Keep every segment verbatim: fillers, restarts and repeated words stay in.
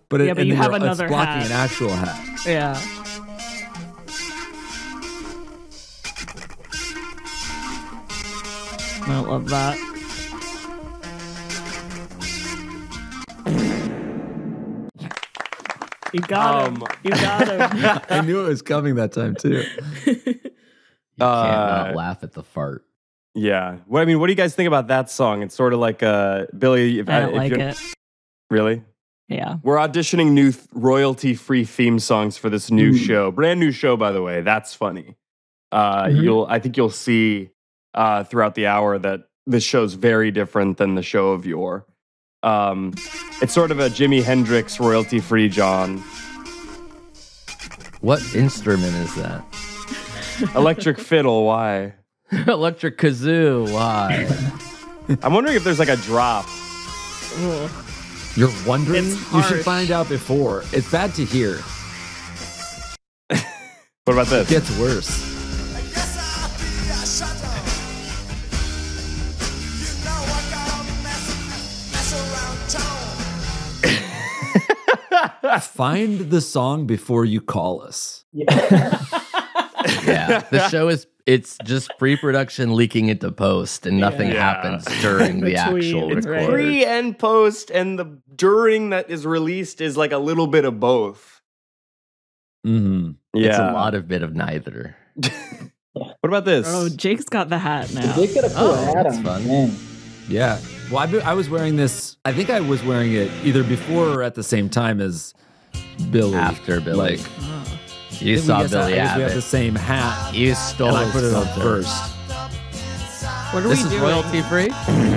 But it, yeah, but and you then have you're- another it's blocking hat. an actual hat. Yeah. I love that. You got Um, him. You got him. I knew it was coming that time too. You can't Uh, not laugh at the fart. Yeah. What I mean, what do you guys think about that song? It's sort of like uh, Billy. If, I don't if like you're- it. Really? Yeah. We're auditioning new th- royalty-free theme songs for this new Ooh. show. Brand new show, by the way. That's funny. Uh, Mhm. You'll, I think you'll see uh, throughout the hour that this show's very different than the show of yore. Um, it's sort of a Jimi Hendrix royalty-free John. What instrument is that? Electric fiddle. Why? Electric kazoo. Why? I'm wondering if there's like a drop. Ugh. You're wondering? It's You should harsh. find out before. It's bad to hear. What about It this? gets worse. Find the song before you call us. Yeah. Yeah, the show is it's just pre-production leaking into post, and nothing Yeah. happens during the Between, actual it's record. right. Pre and post, and the during that is released is like a little bit of both. Mm-hmm. Yeah. It's a lot of bit of neither. What about this? Oh, Jake's got the hat now. They got a cool Oh, hat that's on. fun. Man. Yeah. Well, I, be- I was wearing this. I think I was wearing it either before or at the same time as Billy. After Billy. Like, Oh. You I think we saw guess- Billy I guess we have the Abbott. same hat. You stole And I put it on something. first. What are This we is doing? royalty free.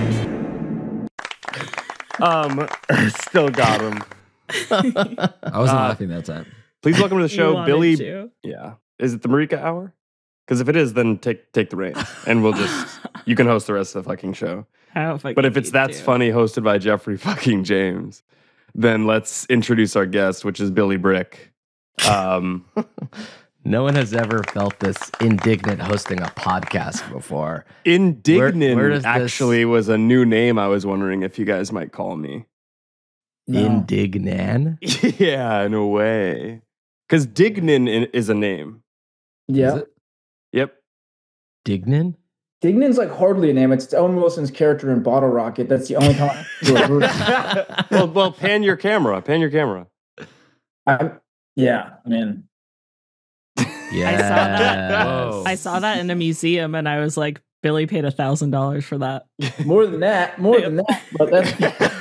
Um, still got him. I wasn't Uh, laughing that time. Please welcome to the You show, wanted Billy. to. Yeah, is it the Marika Hour? Because if it is, then take take the reins, and we'll just you can host the rest of the fucking show. I don't fucking But if it's need that's to. funny, hosted by Jeffrey fucking James, then let's introduce our guest, which is Billy Brick. Um, No one has ever felt this indignant hosting a podcast before. Indignant Where- where does this- actually was a new name. I was wondering if you guys might call me. No. Indignan? Yeah, in a way, because Dignan i- is a name. Yeah. Is it? Yep. Dignan? Dignan's like hardly a name. It's Owen Wilson's character in Bottle Rocket. That's the only time I do it. well, well, pan your camera. Pan your camera. I'm, yeah, I mean, Yeah. that. Whoa. I saw that in a museum and I was like, Billy paid a thousand dollars for that. more than that, more than that. But that's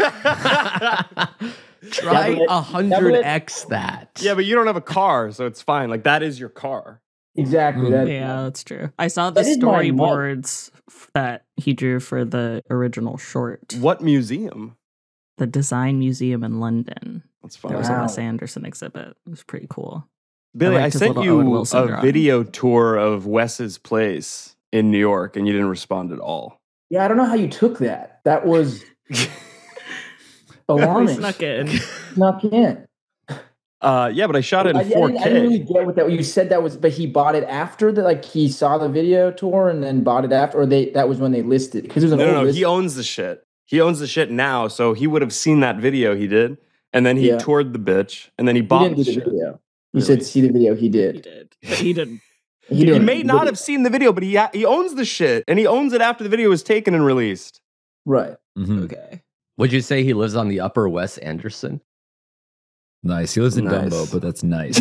Try Double it. a hundred X that. Yeah, but you don't have a car, so it's fine. Like that is your car. exactly Mm. that. Yeah, that's true. I saw the That is my mug. storyboards f- that he drew for the original short. What museum? The Design Museum in London. That's There fine. was a Wow. Wes Anderson exhibit. It was pretty cool. Billy, I, liked his sent little Owen you Wilson a drawing. video tour of Wes's place in New York, and you didn't respond at all. Yeah, I don't know how you took that. That was We alarming. snuck in. Snuck in. Uh, yeah, but I shot it I, in I four didn't, I didn't really K. get what that. You said that was, but he bought it after that. Like he saw the video tour and then bought it after, or they that was when they listed because it was an No, no, old no. list. He owns the shit. He owns the shit now, so he would have seen that video he did, and then he Yeah. toured the bitch, and then he He bought didn't the do the shit. video. You Really? said see the video. He He did. did. But he didn't. He, He didn't. may not have seen the video, but he ha- he owns the shit, and he owns it after the video was taken and released. Right. Mhm. Okay. Would you say he lives on the upper Wes Anderson? Nice. He lives in Nice. Dumbo, but that's nice.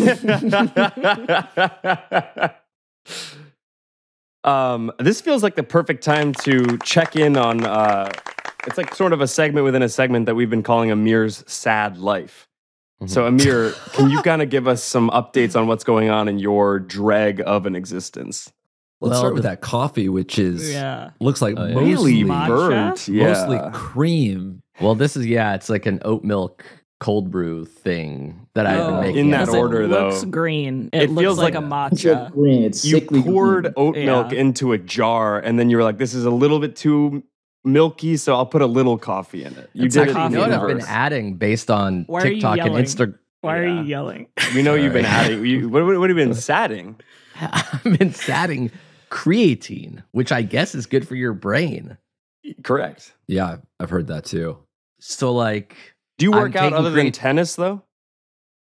um, this feels like the perfect time to check in on. Uh, it's like sort of a segment within a segment that we've been calling Amir's sad life. So Amir, can you kind of give us some updates on what's going on in your drag of an existence? Let's Well, start with the- that coffee, which is Yeah. looks like Oh, yeah. mostly, Really Matcha? burnt, yeah. mostly cream. Well, this is yeah, it's like an oat milk cold brew thing that I've been Oh. making. In that at Because home. order, it looks though. green. It, It looks feels like, like- a It's like matcha. green. It's You sickly poured green. oat Yeah. milk into a jar, and then you were like, "This is a little bit too milky, so I'll put a little coffee in it." You It's did like it in coffee You know the what I've been inverse. adding based on Why are you TikTok and yelling? Instagram. Why are Yeah. you yelling? We know you've been Sorry. adding. You, what, what, what have you been satting? I've been adding creatine, which I guess is good for your brain. Correct. Yeah, I've heard that too. So like, Do you I'm work out taking other than creat- tennis, though?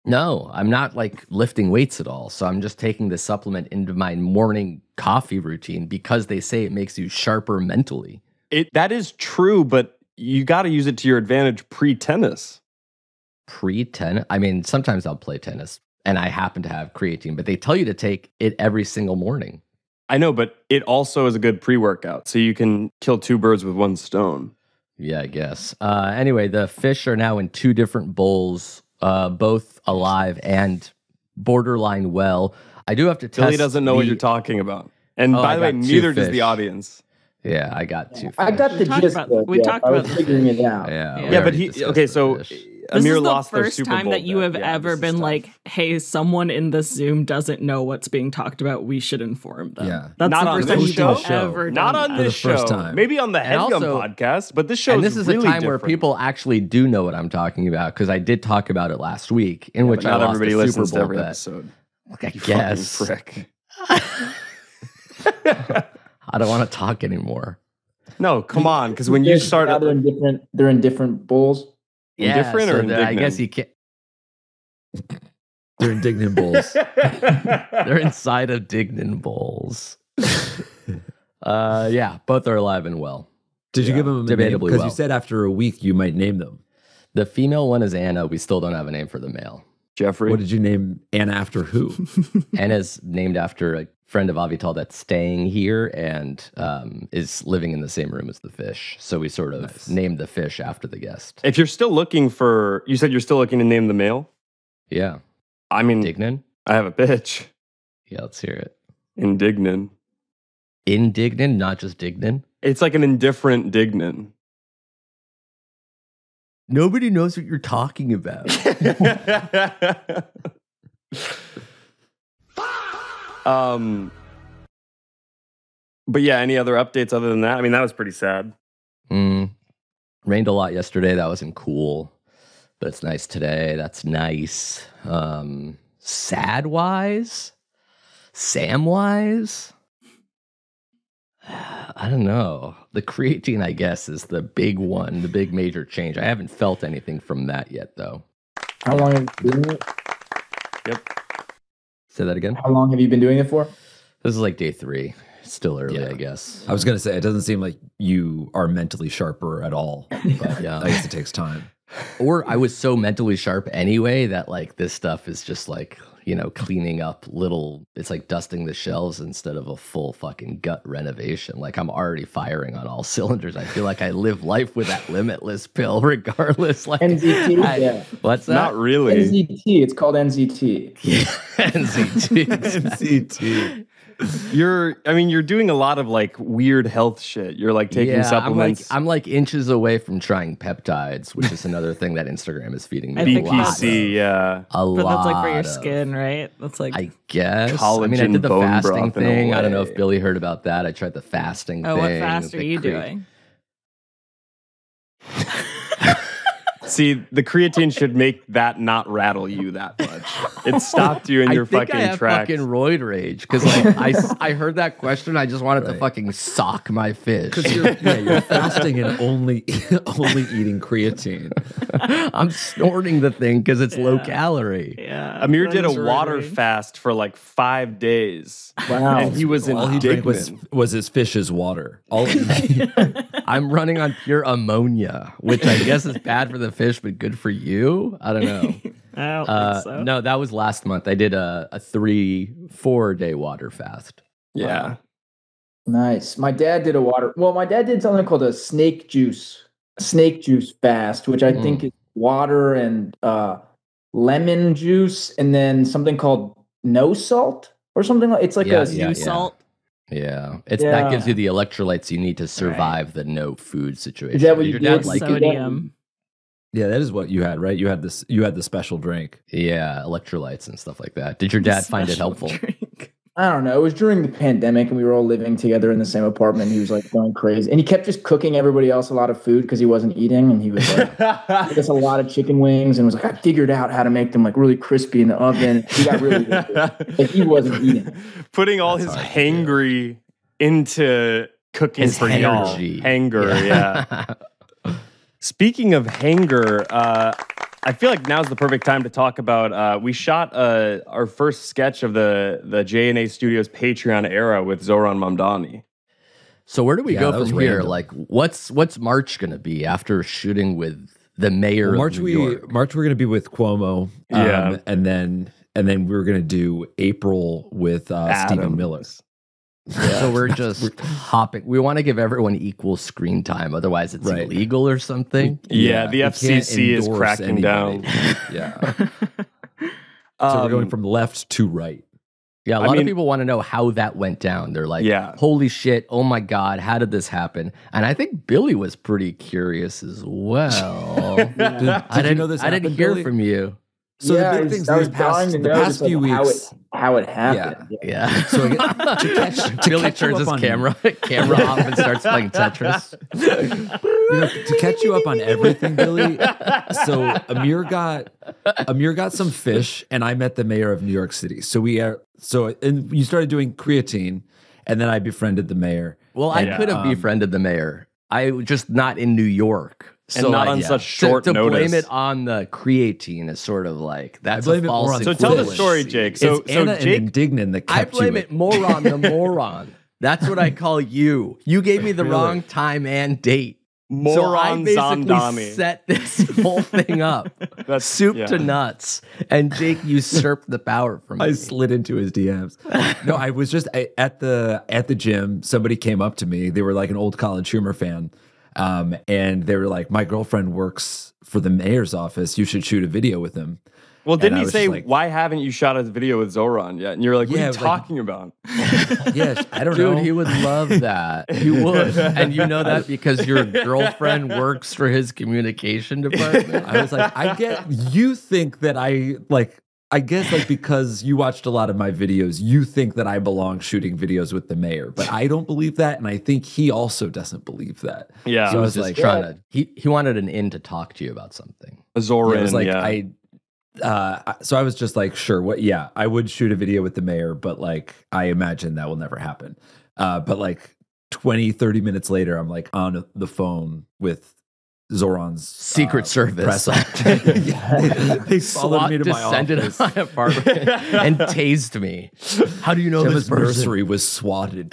No, I'm not like lifting weights at all. So I'm just taking the supplement into my morning coffee routine because they say it makes you sharper mentally. It that is true, but you got to use it to your advantage pre-tennis. Pre-tennis? I mean, sometimes I'll play tennis and I happen to have creatine, but they tell you to take it every single morning. I know, but it also is a good pre-workout, so you can kill two birds with one stone. Yeah, I guess. Uh, anyway, the fish are now in two different bowls, uh, both alive and borderline well. I do have to test. Billy doesn't know the, what you're talking about. And Oh, by I the way, got two neither does fish. the audience. Yeah, I got two. I got We the talked gist. about- of it, we yeah. talked I was about this. figuring it out. Yeah, Yeah. we Yeah, but already he discussed okay. the So fish. This Amir is the lost their first Super time Bowl that you bet. have Yeah, ever this is been tough. like, hey, someone in this Zoom doesn't know what's being talked about. We should inform them. Yeah. That's Not the on first this time you've show. ever not done on that. this For the first show. time. Maybe on the And Headgum also- podcast, but this show And this is really a time where different. people actually do know what I'm talking about because I did talk about it last week, in But which I not lost everybody a listens Super to Bowl every bet. episode. I You guess. fucking prick. I don't want to talk anymore. No, come on, because when you Fish, start, now they're in different. They're in different bowls. Indifferent or so that- I indignant? guess you can't. They're indignant bulls. They're inside of Dignan bowls. uh, yeah, both are alive and well. Did you Yeah, give them a name? debatably Because well. you said after a week you might name them. The female one is Anna. We still don't have a name for the male. Jeffrey. What did you name Anna after who? Anna's named after a friend of Avital that's staying here and um, is living in the same room as the fish. So we sort of Nice. named the fish after the guest. If you're still looking for, you said you're still looking to name the male. Yeah. I mean, Dignan? I have a pitch. Yeah, let's hear it. Indignant. Indignan, not just Dignan. It's like an indifferent Dignan. Nobody knows what you're talking about. um, but yeah, any other updates other than that? I mean, that was pretty sad. Mm. Rained a lot yesterday. That wasn't cool, but it's nice today. That's nice. Um, sad wise, Sam wise. I don't know. The creatine, I guess, is the big one, the big major change. I haven't felt anything from that yet, though. How long have you been doing it? Yep. Say that again. How long have you been doing it for? This is like day three. It's still early, Yeah. I guess. I was going to say, it doesn't seem like you are mentally sharper at all. But Yeah. I guess it takes time. Or I was so mentally sharp anyway that like this stuff is just like, you know, cleaning up little, it's like dusting the shelves instead of a full fucking gut renovation. Like I'm already firing on all cylinders. I feel like I live life with that limitless pill regardless. Like N Z T? I- Yeah. What's that? Not really. N Z T. It's called N Z T. N Z T. N C T. You're, I mean, you're doing a lot of like weird health shit. You're like taking yeah, supplements. I'm like I'm like inches away from trying peptides, which is another thing that Instagram is feeding me. I a think lot B P that's- C, of. yeah. A But lot that's like for your of. skin, right? That's like, I guess. I mean, I Collagen did the bone fasting broth in a thing. I don't know way. if Billy heard about that. I tried the fasting oh, thing. what fast are the you cre- doing? See, the creatine should make that not rattle you that much. It stopped you in I your think fucking I have tracks. fucking roid rage because like I, s- I heard that question. I just wanted to Right. fucking sock my fish. Because you're, yeah, you're fasting and only only eating creatine. I'm snorting the thing because it's low Yeah. calorie. Yeah. Amir that did a is really water weird. fast for like five days. Wow. And he was in All he drank was was his fish's water. All I'm running on pure ammonia, which I guess is bad for the fish, but good for you. I don't know. I don't Uh, think so. No, that was last month. I did a, a three, four day water fast. Yeah. Nice. My dad did a water. Well, my dad did something called a snake juice, snake juice fast, which I Mm. think is water and uh, lemon juice, and then something called no salt or something like. It's like Yeah, a yeah, New salt. Yeah, it's that gives Yeah. you the electrolytes you need to survive the no food situation. Is that what Did you your did? dad like it? Sodium. yeah, that is what you had, right? You had this. You had the special drink. Yeah, electrolytes and stuff like that. Did your dad find it Special helpful? drink. I don't know. It was during the pandemic, and we were all living together in the same apartment. He was like going crazy, and he kept just cooking everybody else a lot of food because he wasn't eating, and he was like, I guess a lot of chicken wings, and was like, I figured out how to make them like really crispy in the oven. He got really into it. Like, he wasn't eating. Putting all That's his hard to do. hangry into cooking His for y'all. energy. Hanger, yeah. Speaking of hanger, uh, I feel like now's the perfect time to talk about. Uh, we shot uh, our first sketch of the the J and A Studios Patreon era with Zoran Mamdani. So where do we Yeah, go that was from here? random. Like, what's what's March gonna be after shooting with the mayor Well, March of New we York? March we're gonna be with Cuomo, um, Yeah. and then and then we we're gonna do April with uh, Stephen Adams. Miller. So we're just hopping. We want to give everyone equal screen time, otherwise it's Right. illegal or something. Yeah, the we F C C can't is endorse cracking down. anybody. Yeah, so Um, we're going from left to right. Yeah, a I lot mean- of people want to know how that went down. They're like, Yeah. holy shit, oh my God, how did this happen? And I think Billy was pretty curious as well. Did, did I you didn't, know this I didn't happened, hear Billy? from you. So yeah, the I big was- things I was these past, dying to the know past just, few like, how weeks. it how it happened. Yeah. Yeah. So again, to catch, to Billy catch you turns up his on, camera camera off and starts playing Tetris. you know, to catch you up on everything, Billy. So Amir got Amir got some fish, and I met the mayor of New York City. So we are so and you started doing creatine, and then I befriended the mayor. Well, I And, could have um, befriended the mayor. I just not in New York. And not I- on yeah. such to, short to notice. blame it on the creatine is sort of like that's blame a it more false on So the tell the equivalent. story, Jake. So, it's so Anna Jake, and Indignant that I kept blame you. it more on the moron. That's what I call you. You gave me the Really? wrong time and date. so I moron basically Zandami. set this whole thing up, That's soup yeah. to nuts, and Jake usurped the power from me. I slid into his D Ms. No, I was just I, at the at the gym. Somebody came up to me. They were like an old College Humor fan, um, and they were like, "My girlfriend works for the mayor's office. You should shoot a video with him." Well, didn't I he was say, just like- why haven't you shot a video with Zoran yet? And you're like, what Yeah, are it you was like- talking about? Yes, I don't Dude, know. he would love that. He would. And you know that because your girlfriend works for his communication department? I was like, I get. You think that I like. I guess like because you watched a lot of my videos, you think that I belong shooting videos with the mayor, but I don't believe that, and I think he also doesn't believe that. Yeah, He So I was was just like, trying to, he, he wanted an in to talk to you about something. Zoran, Yeah, it was like yeah. I uh so I was just like, sure, what yeah, I would shoot a video with the mayor, but like I imagine that will never happen. Uh but like twenty, thirty minutes later, I'm like on the phone with Zoran's Secret uh, Service. press yeah. They followed SWAT me to my descended office. on my apartment and tased me. How do you know this Gemma's person? nursery was swatted.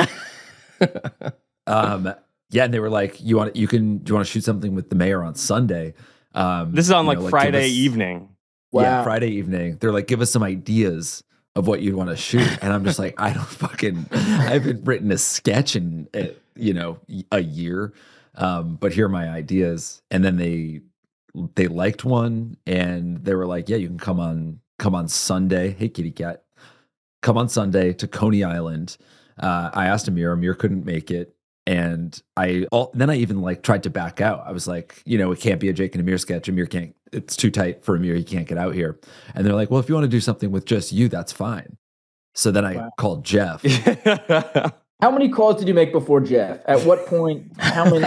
um yeah, and they were like, you want you can do you want to shoot something with the mayor on Sunday? Um this is on you like know, give Friday us- evening. Yeah, Wow. Friday evening. They're like, give us some ideas of what you'd want to shoot. And I'm just like, I don't fucking, I haven't written a sketch in, uh, you know, a year. Um, but here are my ideas. And then they, they liked one and they were like, yeah, you can come on, come on Sunday. Hey, kitty cat, come on Sunday to Coney Island. Uh, I asked Amir, Amir couldn't make it. And I, all, then I even like tried to back out. I was like, you know, it can't be a Jake and Amir sketch. Amir can't, it's too tight for Amir. He can't get out here. And they're like, well, if you want to do something with just you, that's fine. So then I Wow. called Jeff. How many calls did you make before Jeff? At what point? How many?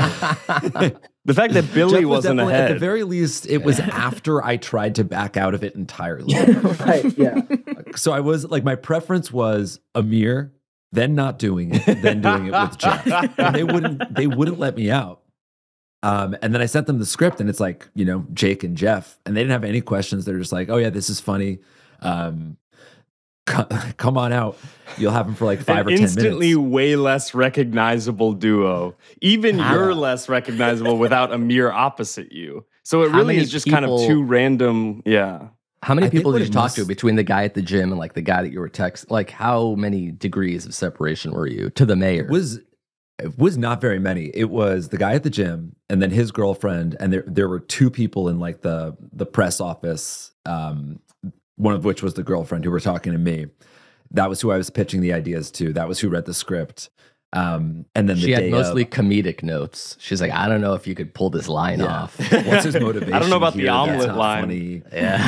The fact that Billy Jeff was wasn't definitely- ahead. At the very least, it was after I tried to back out of it entirely. Right. Yeah. So I was like, my preference was Amir, then not doing it, then doing it with Jeff. And they wouldn't, they wouldn't let me out. Um, and then I sent them the script, and it's like, you know, Jake and Jeff, and they didn't have any questions. They're just like, oh yeah, this is funny. Um, co- come on out. You'll have them for like five An or ten instantly minutes. way less recognizable duo. Even Yeah. you're less recognizable without Amir opposite you. So it How really many is just kind of people- two random. Yeah. How many I think people what did you it talk must- to between the guy at the gym and like the guy that you were text? Like, how many degrees of separation were you to the mayor? It was it was not very many. It was the guy at the gym and then his girlfriend, and there there were two people in like the the press office. Um, one of which was the girlfriend who were talking to me. That was who I was pitching the ideas to. That was who read the script. Um, and then the she had day mostly of, comedic notes. She's like, I don't know if you could pull this line Yeah. off. What's his motivation? I don't know about the here? That's omelet not line. funny.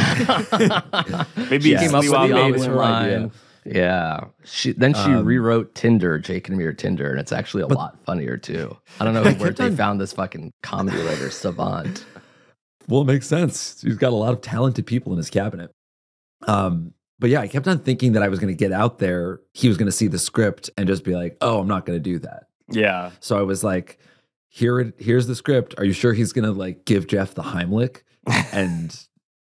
Yeah. Maybe Yeah. he Came up with Sliwa the made omelet it. her idea. line. Yeah. She then she Um, rewrote Tinder, Jake and Amir Tinder, and it's actually a lot funnier too. I don't know I where kept they on- found this fucking comedy writer savant. Well, it makes sense. He's got a lot of talented people in his cabinet. Um, but yeah, I kept on thinking that I was going to get out there. He was going to see the script and just be like, "Oh, I'm not going to do that." Yeah. So I was like, "Here, it- here's the script. Are you sure he's going to like give Jeff the Heimlich?" And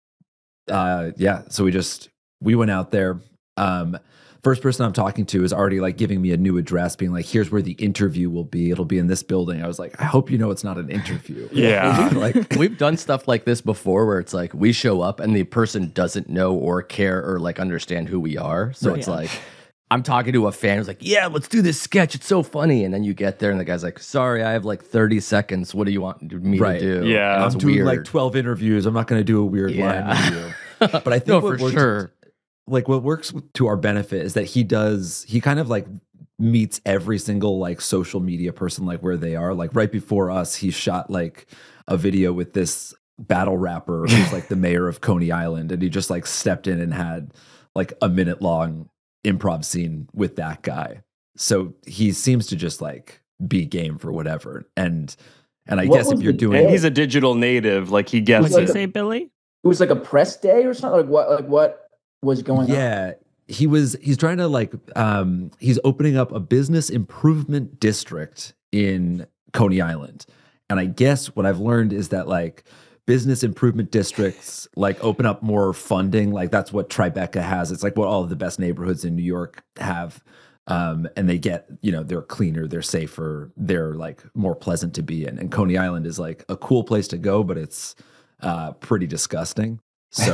uh, yeah, so we just we went out there. Um, first person I'm talking to is already like giving me a new address, being like, "Here's where the interview will be. It'll be in this building." I was like, "I hope you know it's not an interview." Yeah. like We've done stuff like this before where it's like we show up and the person doesn't know or care or like understand who we are. So Right. it's like I'm talking to a fan who's like, yeah, let's do this sketch. It's so funny. And then you get there and the guy's like, sorry, I have like thirty seconds. What do you want me Right. to do? Yeah. And I'm it's doing weird. like twelve interviews. I'm not going to do a weird Yeah. line with you. But I think No, what for works, sure. like what works to our benefit is that he does, he kind of like meets every single like social media person like where they are. Like right before us, he shot like a video with this battle rapper who's like the mayor of Coney Island, and he just like stepped in and had like a minute long improv scene with that guy. So he seems to just like be game for whatever. And and I What guess was if you're the doing And he's a digital native. Like he gets What'd you like- it. say, Billy? It was like a press day or something. Like what? Like what was going on? yeah, he was he's trying to like um he's opening up a business improvement district in Coney Island. And I guess what I've learned is that like business improvement districts like open up more funding. Like that's what Tribeca has. It's like what all of the best neighborhoods in New York have. Um, and they get, you know, they're cleaner, they're safer, they're like more pleasant to be in. And Coney Island is like a cool place to go, but it's uh, pretty disgusting. So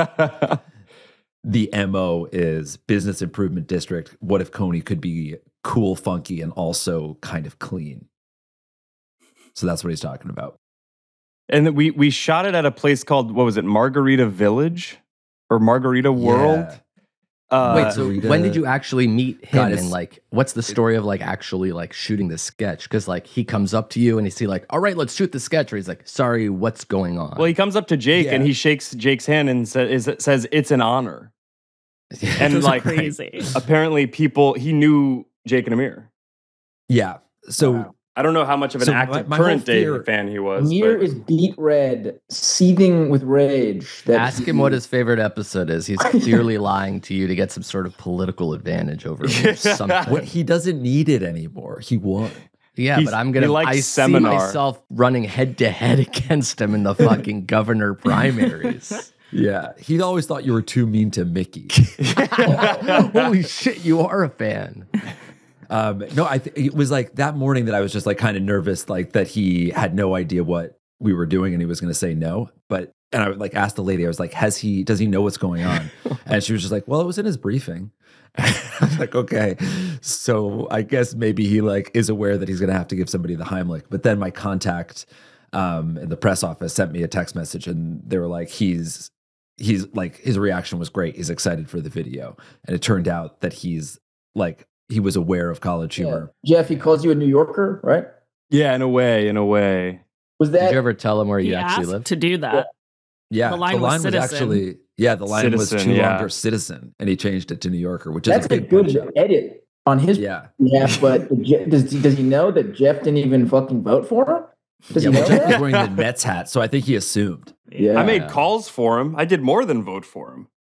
the M O is business improvement district. What if Coney could be cool, funky, and also kind of clean? So that's what he's talking about. And then we we shot it at a place called, what was it, Margarita Village or Margarita World? Yeah. Uh, Wait, so Margarita- when did you actually meet him? God, it's- and like, what's the story of like actually like shooting the sketch? Because like he comes up to you and he's like, all right, let's shoot the sketch. Or he's like, sorry, what's going on? well, he comes up to Jake and Yeah. he shakes Jake's hand and sa- is, says, it's an honor. And Which was like, crazy. apparently people, he knew Jake and Amir. Yeah. So Wow. I don't know how much of an So my- active my whole current day fear- fan he was. Amir but- is beet red, seething with rage. That Ask him he- what his favorite episode is. He's clearly lying to you to get some sort of political advantage over me or something. what he doesn't need it anymore. He won. Yeah, He's- but I'm he gonna. likes I Seminar. see myself running head to head against him in the fucking governor primaries. Yeah. He always thought you were too mean to Mickey. Holy shit, you are a fan. Um, no, I th- it was like that morning that I was just like kind of nervous, like that he had no idea what we were doing and he was going to say no. But and I would like asked the lady, I was like, "Has he? Does he know what's going on?" And she was just like, "Well, it was in his briefing." I was like, "Okay, so I guess maybe he like is aware that he's going to have to give somebody the Heimlich." But then my contact um, in the press office sent me a text message, and they were like, "He's." He's like his reaction was great. He's excited for the video, and it turned out that he's like he was aware of College Yeah. Humor. Jeff, he calls you a New Yorker, right? yeah, in a way, in a way. Was Did that you ever tell him where He you actually asked live? to do that. Yeah, The line was citizen. actually yeah the line was Citizen, too yeah. longer citizen, and he changed it to New Yorker, which is that's a a big good punch out. edit on his Yeah, behalf? But Je- does does he know that Jeff didn't even fucking vote for him? Does yeah. he Well, know Jeff was that? wearing the Mets hat, so I think he assumed. Yeah. I made Yeah. calls for him. I did more than vote for him.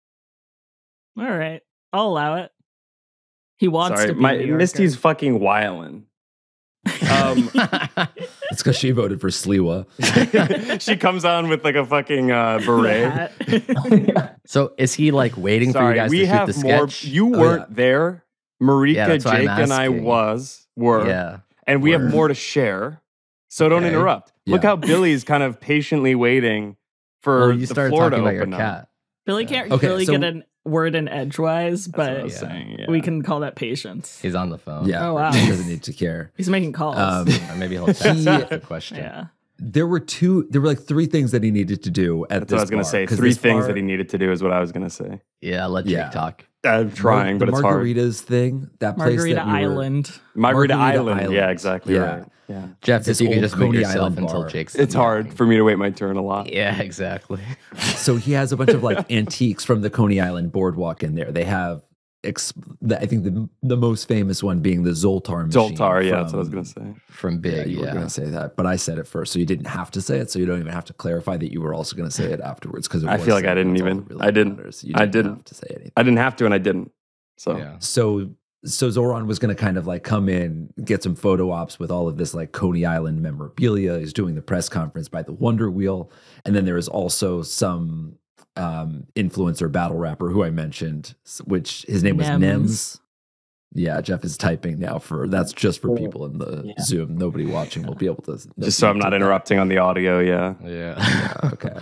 All right. I'll allow it. He wants Sorry, to be my a New Yorker. Misty's fucking wildin'. Um, It's because she voted for Sliwa. she comes on with like a fucking uh, beret. Yeah. So is he like waiting for you Sorry, guys we to shoot have the more. sketch? You Oh, weren't yeah. there. Marika, Yeah, that's why I'm Jake, and I asking. was were, Yeah. and we have Were. more to share. So don't Okay. interrupt. Look Yeah. how Billy's kind of patiently waiting for Well, you the started floor to talking about your open up. cat. Billy can't Okay, really so- get a word in edgewise, That's what I but was Yeah. saying. Yeah. we can call that patience. He's on the phone. Yeah, Oh, wow. he doesn't need to care. He's making calls. Um, Or maybe he'll text He- the question. yeah. there were two. There were like three things that he needed to do at That's this what I was going to bar, say. 'cause Three this things bar- that he needed to do is what I was going to say. Yeah, let Jake Yeah. talk. I'm trying, the but it's hard. margaritas thing. That place Margarita that we were- Island. Margarita, Margarita Island. Island. Yeah, exactly Yeah. right. Yeah. Jeff, This if you could old just mute Coney yourself Island until bar. Jake's It's hard for me to wait my turn a lot. Yeah, exactly. So he has a bunch of like antiques from the Coney Island boardwalk in there. They have, ex- the, I think the the most famous one being the Zoltar machine. Zoltar, yeah, that's what I was from- going to say. From Yeah, Big, you were yeah. going to say that, but I said it first, so you didn't have to say it. So you don't even have to clarify that you were also going to say it afterwards because I feel like I didn't even- I didn't. You I didn't didn't. have to say anything. I didn't have to, and I didn't. So Yeah. So so Zoran was going to kind of like come in, get some photo ops with all of this like Coney Island memorabilia. He's doing the press conference by the Wonder Wheel, and then there is also some um, influencer battle rapper who I mentioned, s- which his name was Nems. Nems. Yeah, Jeff is typing now for that's just for Oh, people in the yeah. Zoom. Nobody watching will be able to. Just so I'm not interrupting on the audio, yeah. Yeah. Yeah, okay.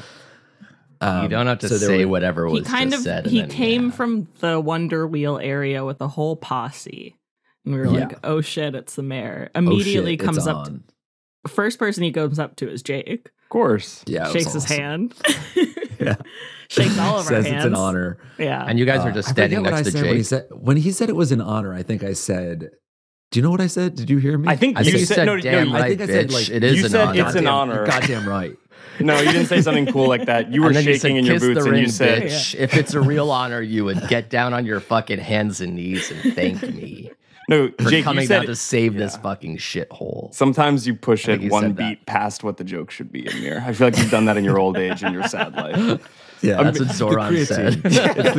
Um, You don't have to so there say were- whatever was He kind just of said. and he then, came yeah. from the Wonder Wheel area with a whole posse. And we were Yeah. like, oh shit, it's the mayor. Oh, Immediately shit, comes it's up to, on. first person he goes up to is Jake. Of course. Yeah, it was Shakes his awesome. hand. Yeah. Shakes all of our Says hands. it's an honor. Yeah. And you guys Uh, were just I forget standing what next I to said when he Jake. said when he said it was an honor. I think I said. Do you know what I said? Did you hear me? I think I you think you said, said, no, no, damn you- right, I think I said, bitch. like, it is you an said honor. it's an Goddamn- honor. You're goddamn right. No, you didn't say something cool like that. You were And then you shaking said, in your "Kiss boots the and you ring, said, bitch. If it's a real honor, you would get down on your fucking hands and knees and thank me no, for Jake, you coming said down to save this fucking shithole." sometimes you push I think it you one said that. beat past what the joke should be, Amir. I feel like you've done that in your old age and your sad life. Yeah, That's what it's the Zoran said. creatine. It's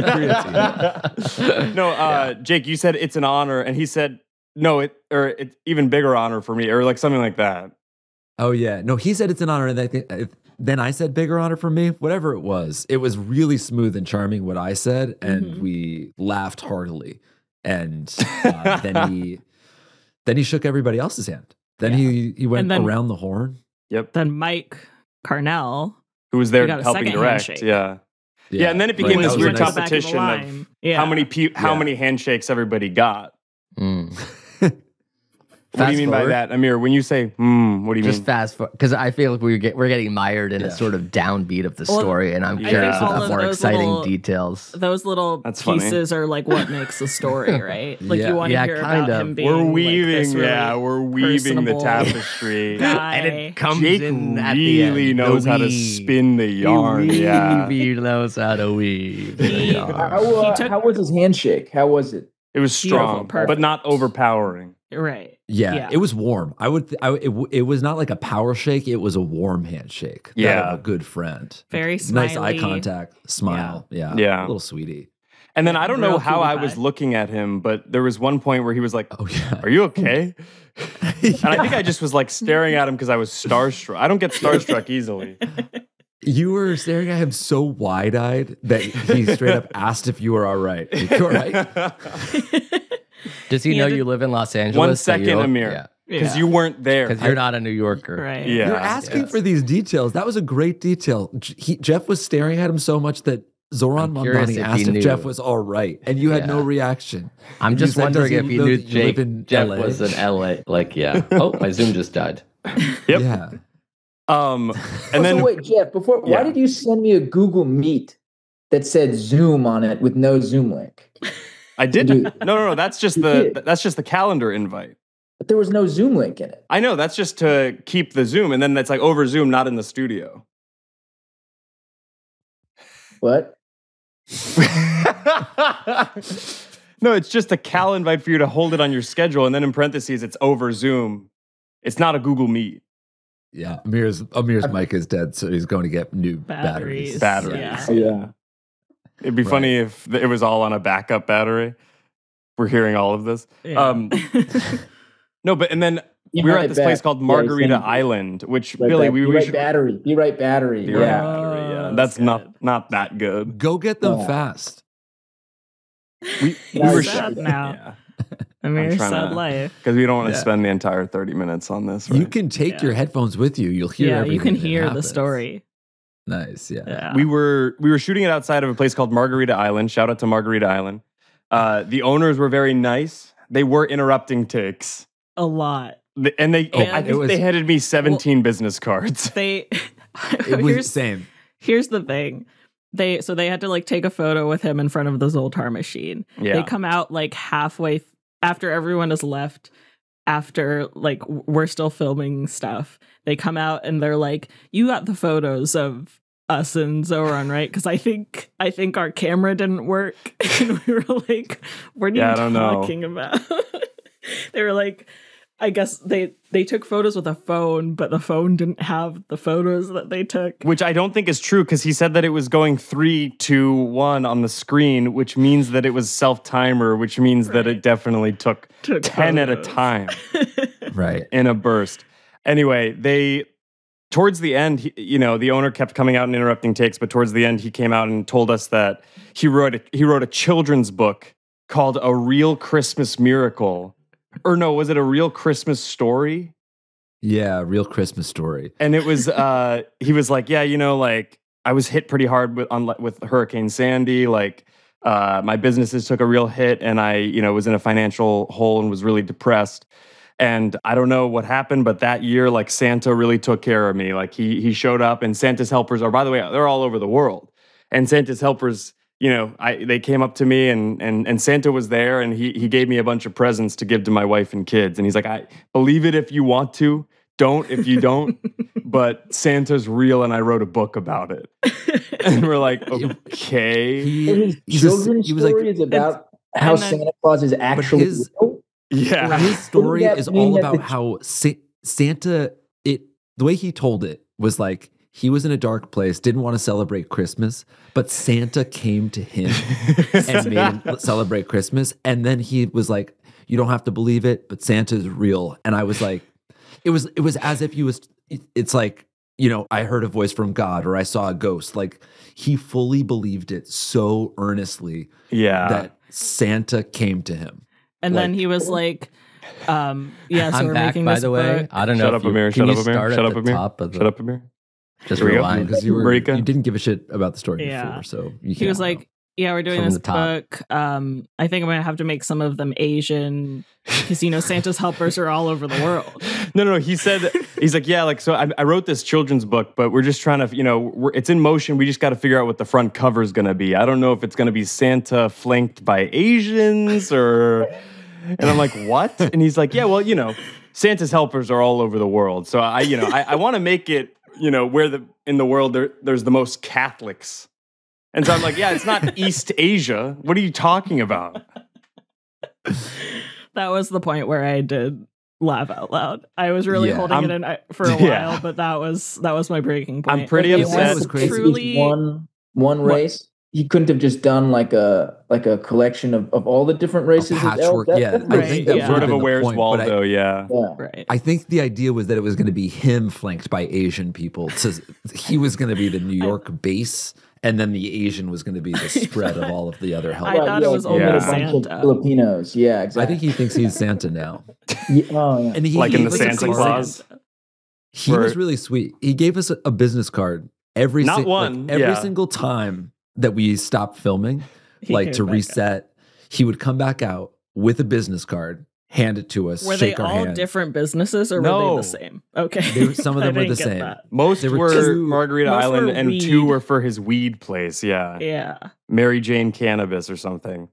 the creatine. No, uh, Jake, you said it's an honor, and he said, no, it or it's even bigger honor for me, or like something like that. Oh yeah, no, he said it's an honor, and I think uh, then I said bigger honor for me. Whatever it was, it was really smooth and charming what I said, and Mhm. we laughed heartily. And uh, then he then he shook everybody else's hand. Then he he went And then- around the horn. Yep. Then Mike Carnell. Who was there We got a helping second direct? handshake. Yeah. Yeah, and then it became right, this that was weird a Went nice- to the back of the competition of line. Yeah. how many pe- how Yeah. many handshakes everybody got. Mm. What do you Fast mean by forward. that, Amir? When you say hmm, what do you Just mean? fast forward, because I feel like we're get, we're getting mired in Yeah. a sort of downbeat of the Well, story, and I'm I curious think all about of more those exciting little- details. Those little That's funny. pieces are like what makes the story, right? Like Yeah. you want to Yeah, hear kind about of. him being We're like, weaving, this really yeah, we're weaving the personable tapestry. guy. And it comes Jake in at the really end. knows the how to weave. spin the yarn. He Yeah, really knows how to weave. He- How, uh, took- how was his handshake? How was it? it was strong, Beautiful, but not perfect. overpowering. Right. Yeah, Yeah. it was warm. I would. Th- I, it, w- it was not like a power shake. It was a warm handshake. that Yeah. of a good friend. Very Nice eye smiley. contact, smile. Yeah, Yeah. a little sweetie. And then I don't know Real how cutie I was pie. looking at him, but there was one point where he was like, Oh yeah. "Are you okay?" And I think I just was like staring at him because I was starstruck. I don't get starstruck easily. You were staring at him so wide eyed that he straight up asked if you were all right. You all right? Does he He know had to- you live in Los Angeles? One that second, you're- Amir, Yeah. because Yeah. you weren't there. Because you're not a New Yorker. Right. Yeah. You're asking yeah. for these details. That was a great detail. J- He, Jeff was staring at him so much that Zoran I'm curious Mamdani if asked he if knew. Jeff was all right, and you had no Yeah. reaction. I'm You just said, wondering "Does if he he know knew that you live Jake. in Jeff L A?" was in L A. Like, yeah. Oh, my Zoom just died. Yep. Yeah. Um, And and then Oh, wait, Jeff, before Yeah. why did you send me a Google Meet that said Zoom on it with no Zoom link? I did. Dude. No, no, no. That's just You the did. that's just the calendar invite. But there was no Zoom link in it. I know that's just to keep the Zoom, and then that's like over Zoom, not in the studio. What? No, it's just a cal invite for you to hold it on your schedule, and then in parentheses, it's over Zoom. It's not a Google Meet. Yeah. Amir's Amir's mic is dead, so he's going to get new batteries. Batteries. Batteries. Oh, yeah. It'd be Right. funny if it was all on a backup battery. We're hearing all of this. Yeah. Um, no, but and then Yeah, we were right at this place back. called Yeah, Margarita same. Island, which Right Billy, back. we, Be we right should battery. Be right battery. Be Yeah. right battery. Yeah, Oh, that's that's not good. not that good. Go get them Yeah. fast. We, we Now were you're sh- sad now. yeah, I mean, I'm your trying sad to- life. because we don't want to Yeah. spend the entire thirty minutes on this. Right? You can take Yeah. your headphones with you. You'll hear Yeah, everything. you can that hear the happens. story. Nice. Yeah. Yeah. We were we were shooting it outside of a place called Margarita Island. Shout out to Margarita Island. Uh, the owners were very nice. They were interrupting takes, a lot. The- and they And I it think was- they handed me seventeen business cards. They It was here's, same. here's the thing. They so they had to like take a photo with him in front of the Zoltar machine. Yeah. They come out like halfway th- after everyone has left, after like w- we're still filming stuff. They come out and they're like, "You got the photos of us and Zoran, right? Because I think I think our camera didn't work." And we were like, "What are Yeah, I you don't know. talking about?" They were like, I guess they they took photos with a phone, but the phone didn't have the photos that they took. Which I don't think is true because he said that it was going three, two, one on the screen, which means that it was self timer, which means that Right. it definitely took Took ten at a photos. time Right. in a burst. Anyway, they towards the end, he, you know, the owner kept coming out and interrupting takes, but towards the end, he came out and told us that he wrote a, he wrote a children's book called A Real Christmas Miracle. Or no, was it A Real Christmas Story? Yeah, Real Christmas Story. And it was, uh, he was like, yeah, you know, like, I was hit pretty hard with, on, with Hurricane Sandy. Like, uh, my businesses took a real hit, and I, you know, was in a financial hole and was really depressed. And I don't know what happened, but that year, like, Santa really took care of me. Like, he he showed up, and Santa's helpers are, by the way, they're all over the world. And Santa's helpers, you know, I they came up to me, and and and Santa was there, and he he gave me a bunch of presents to give to my wife and kids. And he's like, I believe it if you want to, don't if you don't. But Santa's real, and I wrote a book about it. And we're like, okay. He, His he's a- children's he was like, story is about how and then- Santa Claus is actually his- real. Yeah. his story that is mean all that about the- how Sa- Santa, it the way he told it was like he was in a dark place, didn't want to celebrate Christmas, but Santa came to him and made him celebrate Christmas. And then he was like, you don't have to believe it, but Santa's real. And I was like, it was it was as if he was, it- it's like, you know, I heard a voice from God or I saw a ghost. Like he fully believed it so earnestly Yeah. that Santa came to him. And then Like- he was like, um, yeah, so I'm we're back, making by this the way. book. I don't know Shut if up, you, Amir. can Shut you up, Amir. start Shut at up, the Amir. top of the, Shut up, Amir. just Here we go. rewind. Because you were Marika? you didn't give a shit about the story Yeah. before, so you He was can't know. like, yeah, we're doing From this the top. book. Um, I think I'm gonna have to make some of them Asian because you know Santa's helpers are all over the world. No, no, no. He said, he's like, yeah, like, so I, I wrote this children's book, but we're just trying to, you know, we're, it's in motion. We just got to figure out what the front cover is going to be. I don't know if it's going to be Santa flanked by Asians or, and I'm like, what? And he's like, yeah, well, you know, Santa's helpers are all over the world. So I, you know, I, I want to make it, you know, where the, in the world there, there's the most Catholics. And so I'm like, yeah, it's not East Asia. What are you talking about? That was the point where I did laugh out loud. I was really Yeah. holding I'm- it in I- for a yeah. while, but that was that was my breaking point. I'm pretty Like, it upset. was was crazy. truly one one What? race. He couldn't have just done like a like a collection of, of all the different races. of elves. patchwork, That- yeah. that's I Right, think that yeah. Sort would've of a been the Where's point, but I- Waldo, yeah. yeah. right. I think the idea was that it was going to be him flanked by Asian people. So he was going to be the New York base, and then the Asian was going to be the spread of all of the other I helpers. thought it was only a Santa. bunch of Filipinos. Yeah, I exactly. think he thinks he's Santa now. Yeah, oh, yeah. And he Like in gave the us a Santa card. Claus? He Where- was really sweet. He gave us a, a business card every Not si- like, one, every yeah. single time that we stopped filming, He like came to back reset. He would come back out with a business card, hand it to us, Were they shake our all hand. different businesses or were they No. the same? Okay. They were- some of I them were didn't the get same. that. Most There were were, two- Margarita most Island, were and two weed. were for his weed place. Yeah, Yeah. Mary Jane Cannabis or something.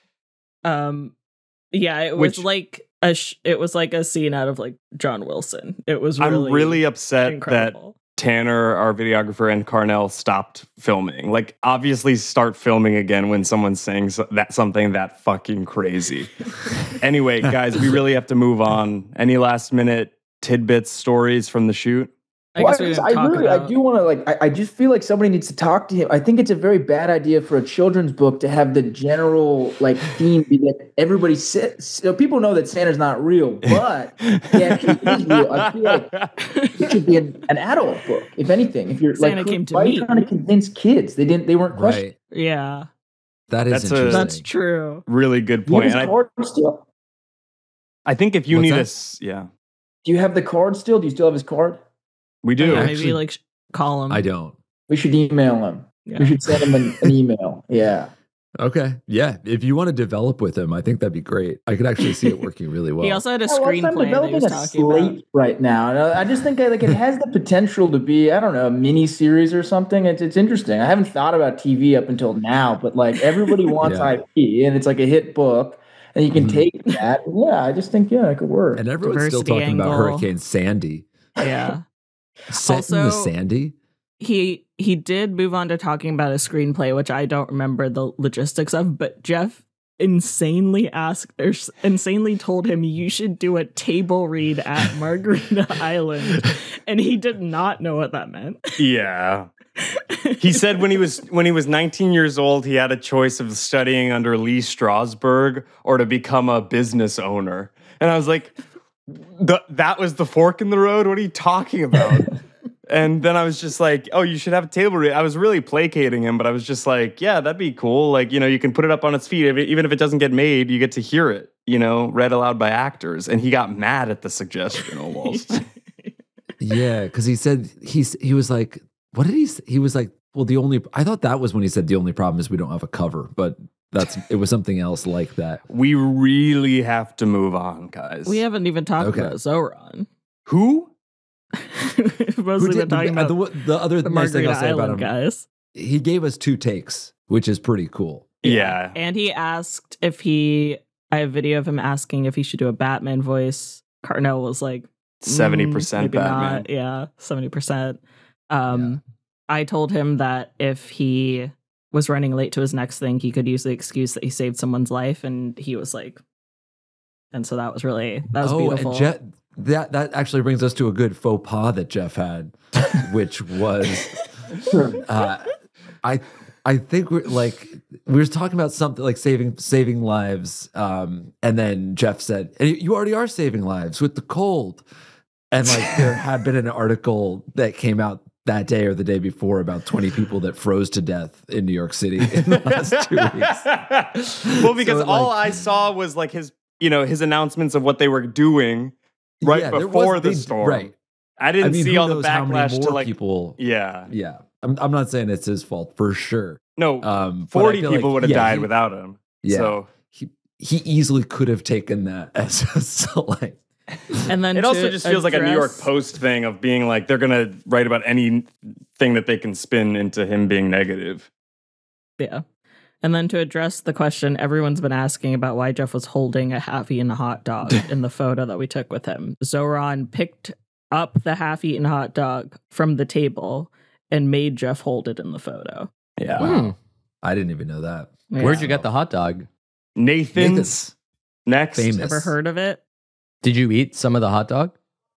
Um yeah, it was Which- like a sh- it was like a scene out of like John Wilson. It was really I'm really upset incredible. that Tanner, our videographer, and Carnell stopped filming. Like, obviously, start filming again when someone's saying so- that something that fucking crazy. Anyway, guys, we really have to move on. Any last minute tidbits, stories from the shoot? I Well, guess we just- didn't I talk really, about I do want to like. I, I just feel like somebody needs to talk to him. I think it's a very bad idea for a children's book to have the general like theme be that everybody sits. So people know that Santa's not real, but he actually is real. I feel like it should be an, an adult book, if anything. If you're Santa like, came to why are me. you trying to convince kids? They didn't. They weren't questioning. Right. Yeah. That is That's a- interesting. That's true. Really good Do you point. have And his I, card still? I think if you What's need that? us, yeah, Do you have the card still? Do you still have his card? we do. Yeah, Actually, maybe like sh- call him. I don't. We should email him. Yeah. We should send him an, an email. Yeah. Okay. Yeah. If you want to develop with him, I think that'd be great. I could actually see it working really well. He also had a Yeah, well, I'm screenplay that he developing was a talking slate about. right now, and I I just think I, like it has the potential to be, I don't know, a mini series or something. It's it's interesting. I haven't thought about T V up until now, but like everybody wants Yeah. I P, and it's like a hit book, and you can Mhm. take that. Yeah, I just think yeah, it could work. and everyone's still Diversity talking about angle. Hurricane Sandy. Yeah. Set in the Also- Sandy? he he did move on to talking about a screenplay, which I don't remember the logistics of, but Jeff insanely asked or s- insanely told him you should do a table read at Margarita Island, and he did not know what that meant. Yeah. He said when he was when he was nineteen years old, he had a choice of studying under Lee Strasberg or to become a business owner. And I was like, "The- that was the fork in the road? What are you talking about? And then I was just like, oh, you should have a table read. I was really placating him, but I was just like, yeah, that'd be cool. Like, you know, you can put it up on its feet. If it, even if it doesn't get made, you get to hear it, you know, read aloud by actors. And he got mad at the suggestion almost. Yeah, because he said he's he was like, what did he say? He was like, well, the only I thought that was when he said the only problem is we don't have a cover, but that's it was something else like that. We really have to move on, guys. We haven't even talked Okay. about Zoran. Who? We've mostly Who been did- talking the, about the, the other the nice thing Margarita I'll say about Island him, guys. he gave us two takes, which is pretty cool. Yeah. And he asked if he, I have video of him asking if he should do a Batman voice. Carnell was like, seventy "Mm, percent maybe Batman. not." Yeah, seventy percent. Um, I told him that if he was running late to his next thing, he could use the excuse that he saved someone's life. And he was like, and so that was really, that was oh, beautiful. and Jeff, that that actually brings us to a good faux pas that Jeff had, which was, uh, I I think we're like we were talking about something like saving saving lives, um, and then Jeff said, "And you already are saving lives with the cold," and like there had been an article that came out that day or the day before about twenty people that froze to death in New York City in the last two weeks. Well, because So, all like- I saw was like his, you know, his announcements of what they were doing right Yeah, there before was- the they- storm. right. I didn't I mean, see who all the knows how many backlash more to like people. Yeah. Yeah, I'm I'm not saying it's his fault for sure. No, Um, but I forty feel people like- would have yeah, died he- without him. Yeah, So he he easily could have taken that as a select. and then it also to just feels like a New York address- Post thing of being like they're gonna write about anything that they can spin into him being negative. Yeah. And then to address the question everyone's been asking about why Jeff was holding a half-eaten hot dog in the photo that we took with him, Zoran picked up the half-eaten hot dog from the table and made Jeff hold it in the photo. Yeah. Wow, I didn't even know that. Yeah. Where'd you get the hot dog? Nathan's Nathan's next. famous. Ever heard of it? Did you eat some of the hot dog?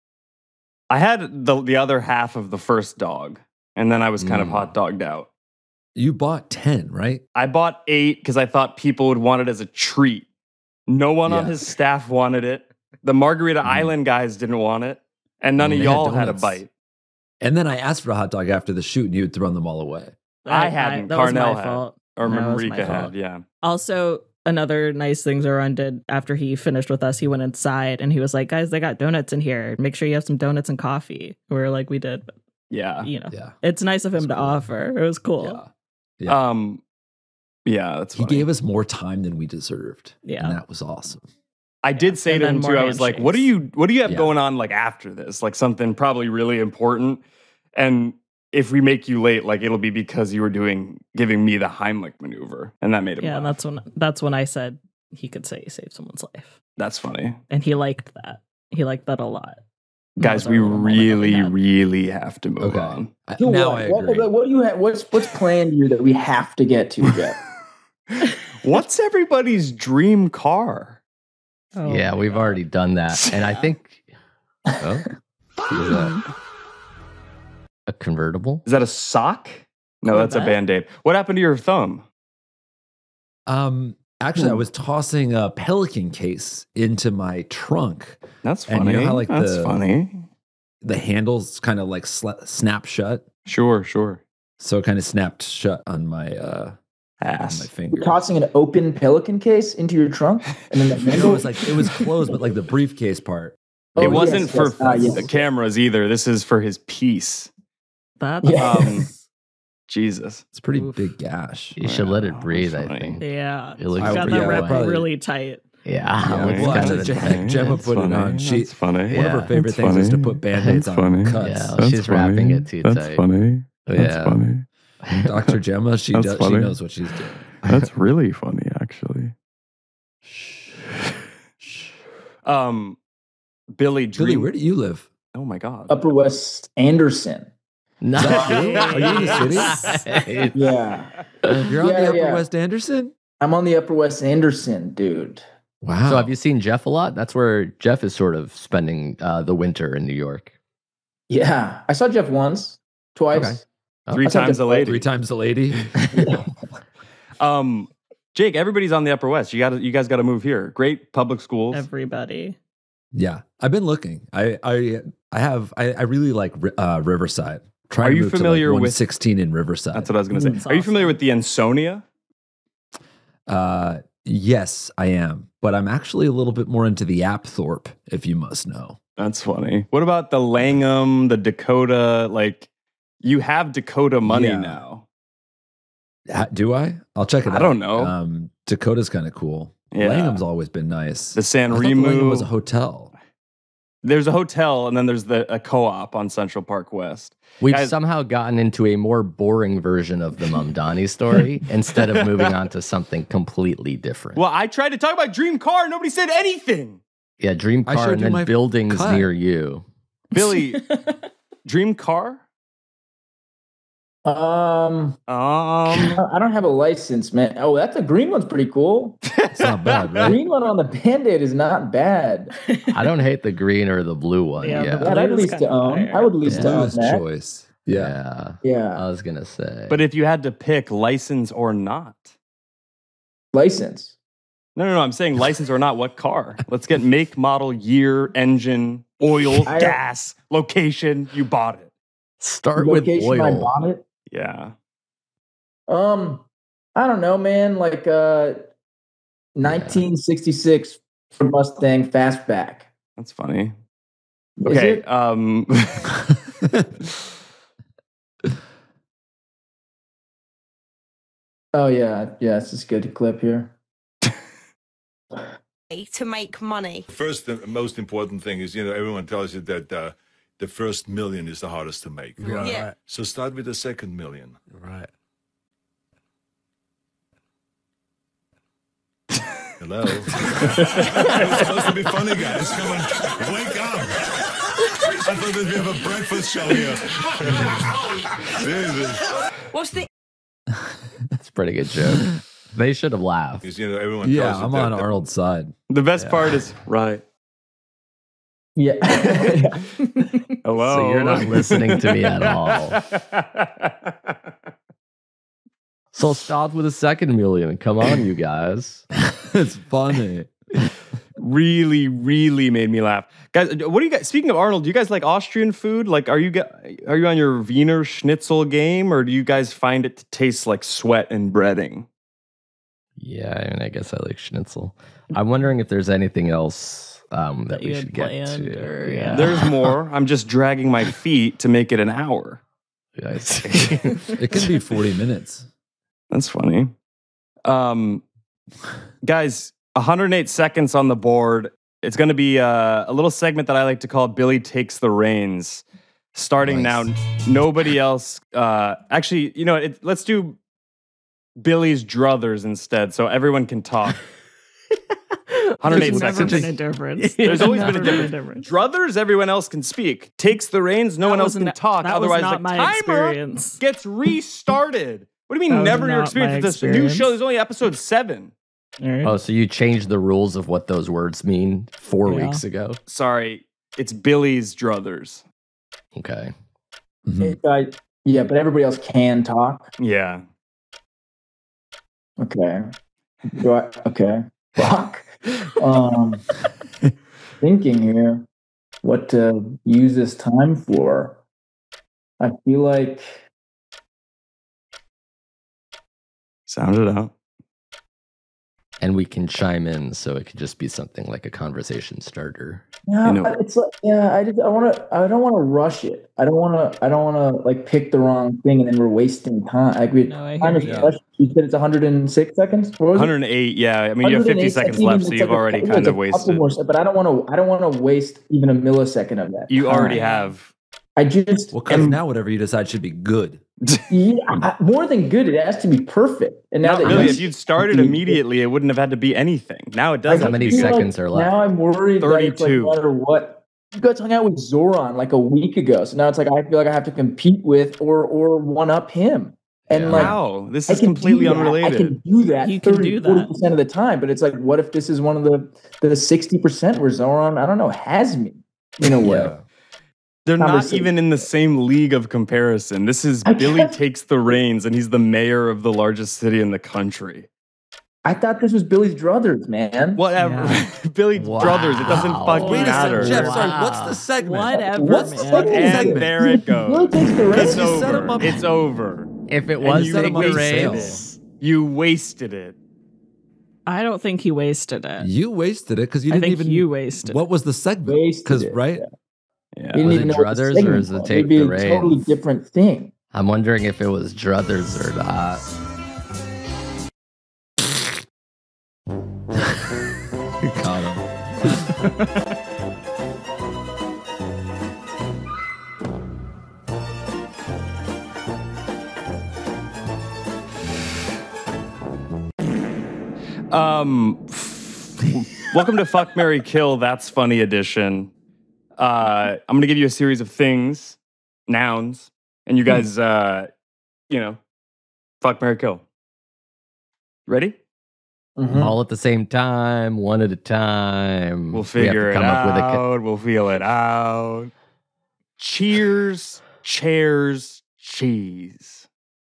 I had the the other half of the first dog, and then I was kind of Mm. hot dogged out. You bought ten, right? I bought eight because I thought people would want it as a treat. No one on Yeah. his staff wanted it. The Margarita Mm. Island guys didn't want it, and none Mm, of they had y'all had a donuts. bite. And then I asked for a hot dog after the shoot, and you had thrown them all away. I hadn't, that was Carnell my had. fault. Or That was my Marika fault. had, yeah. Also, another nice thing Zoran did after he finished with us, he went inside and he was like, guys, they got donuts in here. Make sure you have some donuts and coffee. We were like, we did. But, Yeah. you know, Yeah, it's nice of him That's to cool. offer. It was cool. yeah. Yeah. Um, yeah, that's He funny. gave us more time than we deserved. Yeah. and that was awesome. I did say And to then him more too. I was like, "What do you What do you have Yeah. going on like after this? Like something probably really important. And if we make you late, like it'll be because you were doing giving me the Heimlich maneuver." And that made him Yeah, and laugh. that's when that's when I said he could say he saved someone's life. That's funny, And he liked that. He liked that a lot. That guys. was We our little moment that we really, had. really have to move Okay, on. I- To now what? I What, agree. what, what do you have? What's what's planned here that we have to get to, Jeff? What's everybody's dream car? Oh yeah, my we've God. already done that. And I think oh, is that a convertible? Is that a sock? No, that's a Corvette? band-aid. What happened to your thumb? Um, actually, I Hmm. was tossing a Pelican case into my trunk. That's And funny. you know how, like, that's the- funny. The handles kind of like sla- snap shut, Sure, sure. so it kind of snapped shut on my uh on my Ass. finger. You're tossing an open Pelican case into your trunk, and then the No, handle it was like it was closed, but like the briefcase part. Oh, it yes, wasn't for yes. Ah, yes. the cameras either. This is for his piece. That's Yeah. Um, Jesus. It's a pretty Oof. big gash. You should let it Wow, breathe, I funny. think. yeah. It looks I- Got yeah, that wrap probably- really tight. Yeah, Yeah, looks well, kind actually, of Jen- funny. Gemma put it on. She- That's funny. One of Yeah. her favorite That's things is to funny. put band-aids That's on funny. cuts. Yeah, That's she's wrapping it too That's tight. funny. That's Yeah. funny. Doctor Gemma, she That's does. She funny. knows what she's doing. That's really funny, actually. Um, Billy Dream. Billy, where do you live? Oh my God. Upper West Anderson. No. Are you in the city? Yeah, You're on Yeah, the Upper yeah. West Anderson. I'm on the Upper West Anderson, dude. Wow. So have you seen Jeff a lot? That's where Jeff is sort of spending uh, the winter in New York. Yeah, I saw Jeff once, twice. Okay. Three I thought times the- a lady. Three times the lady. Um, Jake, everybody's on the Upper West. You got to, you guys got to move here. Great public schools. Everybody. Yeah, I've been looking. I I I have. I, I really like uh, Riverside. Trying Are to you move to, familiar like with- one sixteen in Riverside? That's what I was going to say. That's Are you familiar awesome. with the Ansonia? Uh, yes, I am, but I'm actually a little bit more into the Apthorpe, if you must know. That's funny. What about the Langham, the Dakota? Like, you have Dakota money Yeah. now. Ha- Do I? I'll check it I out. don't know. Um, Dakota's kind of cool. Yeah. Langham's always been nice. The San I thought the Langham Remo. was a hotel. There's a hotel, and then there's the a co-op on Central Park West. We've Guys- somehow gotten into a more boring version of the Mamdani story instead of moving on to something completely different. Well, I tried to talk about Dream Car. Nobody said anything. yeah, Dream I Car showed and you then my buildings cut. near you. Billy, Dream Car? Um, Um, I don't have a license, man. Oh, that's a green one's pretty cool. It's not bad, right? Green one on the Band-Aid is not bad. I don't hate the green or the blue one. Yeah, Yeah. the That I'd Blue is lease to kinda own. fire. I would lease to own Blue's that. choice. Yeah. Yeah. Yeah, I was going to say. but if you had to pick license or not. license. No, no, no. I'm saying license or not. What car? Let's get make, model, year, engine, oil, I- gas, location. You bought it. Start with Location I oil. bought it. Yeah. Um, I don't know, man. Like uh, nineteen sixty-six Ford Mustang Fastback. That's funny. Is Okay. it? Um, Oh yeah, yeah. It's just good clip here. To make money. First, the most important thing is, you know, everyone tells you that uh, the first million is the hardest to make. Right. Yeah. So start with the second million. Right. Hello. It's supposed to be funny, guys. Come on, wake up. I thought that we have a breakfast show here. Jesus. What's the That's a pretty good joke. They should have laughed. Because, you know, everyone Yeah, tells you I'm that on the- Arnold's side. the best part is right. Yeah. Hello. So you're not listening to me at all. So start with a second million. Come on, you guys. It's funny. really, really made me laugh, guys. What do you guys? Speaking of Arnold, do you guys like Austrian food? Like, are you gu- are you on your Wiener Schnitzel game, or do you guys find it to taste like sweat and breading? Yeah, I mean, I guess I like schnitzel. I'm wondering if there's anything else um, that That we you had should get planned to. or- yeah. There's more. I'm just dragging my feet to make it an hour. Yeah, I see. It can be forty minutes. That's funny. Um, guys, one hundred eight seconds on the board. It's going to be uh, a little segment that I like to call Billy Takes the Reins. Starting Nice. now, nobody else. Uh, actually, you know, it, let's do Billy's druthers instead, so everyone can talk. one hundred eight There's never seconds. been a difference. There's always been a Never difference. Druthers, everyone else can speak. Takes the reins, no That one else was can not- talk. that was Otherwise, not the my timer experience. gets restarted. What do you mean, That was never your not experience my with this new experience. show? There's only episode seven. All right. Oh, so you changed the rules of what those words mean four Yeah. weeks ago? Sorry, it's Billy's druthers. Okay. Mhm. Hey, guy- yeah, but everybody else can talk. Yeah. Okay. Do I, okay. Fuck. Um, thinking here, what to use this time for? I feel like Sound it out. And we can chime in, so it could just be something like a conversation starter. yeah, You know- it's like yeah. I just I want to. I don't want to rush it. I don't want to. I don't want to like pick the wrong thing and then we're wasting time. Like we, No, I time hear is you. precious. You said it's one hundred six seconds. What was it? one hundred eight, yeah. I mean, you have fifty 108 seconds seconds, left, even so it's you've like a already couple- kind it's of a couple wasted. more se- but I don't want to. I don't want to waste even a millisecond of that. You already time. have. I just Well, because am- now whatever you decide should be good. yeah, I- more than good. It has to be perfect. And now Not that really. you- If you'd started immediately, it wouldn't have had to be anything. Now it does I have many to be. feel like seconds are left? Now I'm worried that it's like thirty-two. no matter what. You guys hung out with Zoran like a week ago, so now it's like I feel like I have to compete with or or one up him. And Yeah. like Wow, this I is can completely do that. unrelated. I can do that You can thirty, do that. forty percent of the time, but it's like, what if this is one of the the sixty percent where Zoran, I don't know, has me in a way. Yeah. They're not conversation. even in the same league of comparison. This is I Billy can't- takes the reins, and he's the mayor of the largest city in the country. I thought this was Billy's Druthers, man. Whatever. Yeah. Billy Wow. Druthers. It doesn't fucking Wait a second, matter. Jeff, Wow. sorry, what's the segment? Whatever, What's the man. second And segment? there it Billy goes. takes the It's race. You set him over. up- It's over. If it And was you set him up the for wasted race, it. You wasted it. I don't think he wasted it. You wasted it because you I didn't think even. you wasted. What was the segment? Wasted Because it, right, yeah. Yeah. You didn't Was even it know what the Druthers or segment is it was. Take It'd be the a totally Reins? different thing. I'm wondering if it was Druthers or not. got him. Um, welcome to Fuck, Marry, Kill. That's Funny edition. Uh, I'm gonna give you a series of things, nouns, and you guys, uh, you know, fuck, marry, kill. Ready? Mhm. All at the same time, one at a time. We'll We have to figure it come up with a out. ca- We'll feel it out. Cheers, chairs, cheese.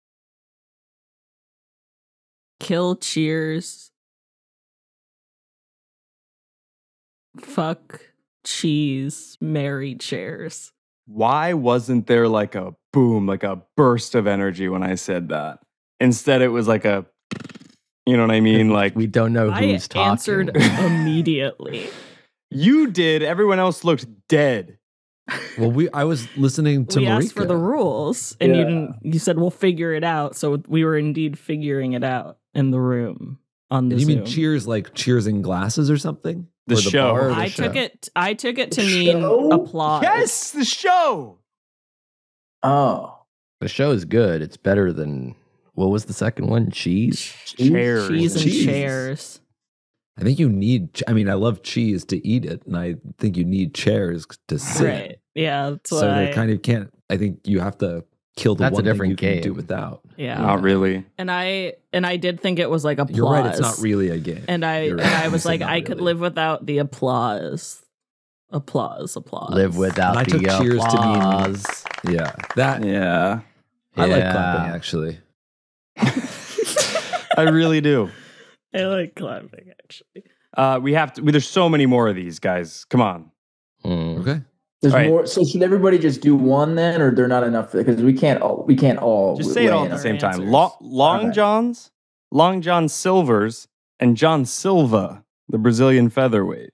Kill, cheers. Fuck, cheese, marry, chairs. Why wasn't there like a boom, like a burst of energy when I said that? Instead, it was like a, you know what I mean? Like we don't know I who's talking. answered immediately. you did. Everyone else looked dead. Well, we I was listening to we Marika. asked for the rules, and you Yeah. didn't. You said we'll figure it out. So we were indeed figuring it out in the room on the And you Zoom. mean cheers like cheers in glasses or something? The Or show. bar or the I show? took it. I took it to The mean show? applause. Yes, the show. Oh. The show is good. It's better than what was the second one? Cheese. Chairs. cheese and Cheese. chairs. I think you need. I mean, I love cheese to eat it, and I think you need chairs to sit. Right. Yeah. That's So why. they kind of can't. I think you have to kill the That's a one thing different you can do game. without. yeah. Not really. And I and I did think it was like applause. You're right. It's not really a game. And I You're and right. I You was said like, not I could really. live without the applause. Applause. Applause. Live without And I the took cheers to mean- applause. Yeah, that Yeah. I like Yeah. clapping actually. I really do. I like clapping actually. Uh, we have to. There's so many more of these guys. Come on. Mm. Okay. There's All right. more. So should everybody just do one then, or they're not enough? Because we can't all. We can't all. Just say it weigh all at in the on same our time. answers. Lo- Long Okay. Johns, Long John Silvers, and John Silva, the Brazilian featherweight.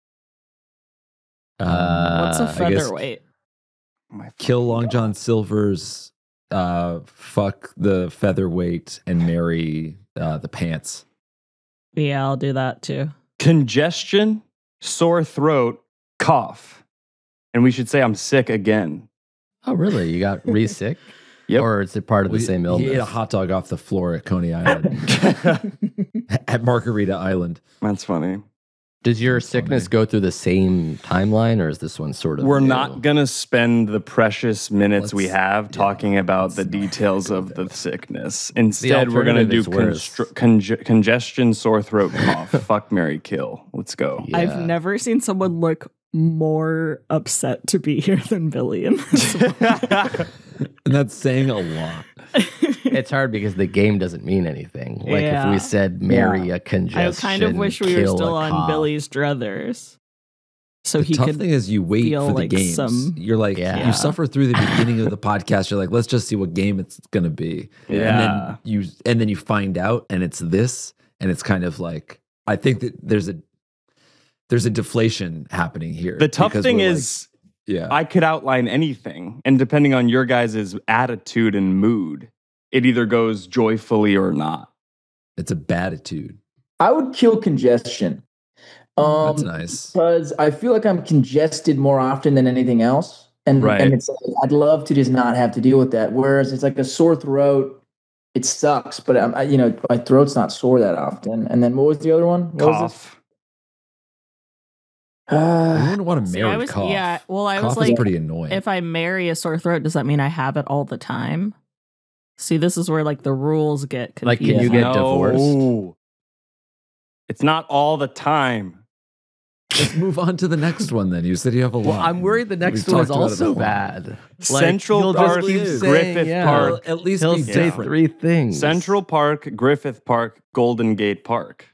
Uh, What's a I guess- featherweight? My Kill fucking Long God. John Silver's, uh, fuck the featherweight, and marry uh, the pants. Yeah, I'll do that too. Congestion, sore throat, cough, and we should say I'm sick again. Oh, really? You got re sick? Yep. Or is it part of the We- same He illness? ate a hot dog off the floor at Coney Island, at Margarita Island. That's funny. Does your That's sickness funny. go through the same timeline, or is this one sort of? We're new? not gonna spend the precious minutes we Let's- have yeah, talking about let's the not details do of that. the sickness. Instead, we're gonna alternative do is worse. constr- conge- congestion, sore throat, cough. Fuck, marry, kill. Let's go. Yeah. I've never seen someone look more upset to be here than Billy in this one. And that's saying a lot. It's hard because the game doesn't mean anything. Like if Yeah. we said marry a I congestion, kind of wish we were kill still a on cough. Billy's druthers. So The he tough could thing is you wait feel for the like games. some- You're like Yeah. you suffer through the beginning of the podcast. You're like, let's just see what game it's gonna be. And Yeah. then you and then you find out and it's this, and it's kind of like I think that there's a there's a deflation happening here. The tough because thing we're like- is, yeah. I could outline anything, and depending on your guys' attitude and mood, it either goes joyfully or not. it's a bad attitude. I would kill congestion. Um, That's nice. Because I feel like I'm congested more often than anything else, and Right. and it's like, I'd love to just not have to deal with that. Whereas it's like a sore throat, it sucks, but I'm, I, you know my throat's not sore that often. And then what was the other one? What was Cough. it? You Uh, wouldn't want to See, marry I was cough. yeah. Well, I cough was like, is pretty annoying. if I marry a sore throat, does that mean I have it all the time? See, this is where like the rules get Like, confusing. can you get divorced? It's not all the time. Let's move on to the next one then. You said you have a lot. Well, I'm worried the next We've one is talked about it also before. bad. Like, Central he'll just Park, keep saying, Griffith yeah, Park. Well, at least He'll be say different. three things. Central Park, Griffith Park, Golden Gate Park.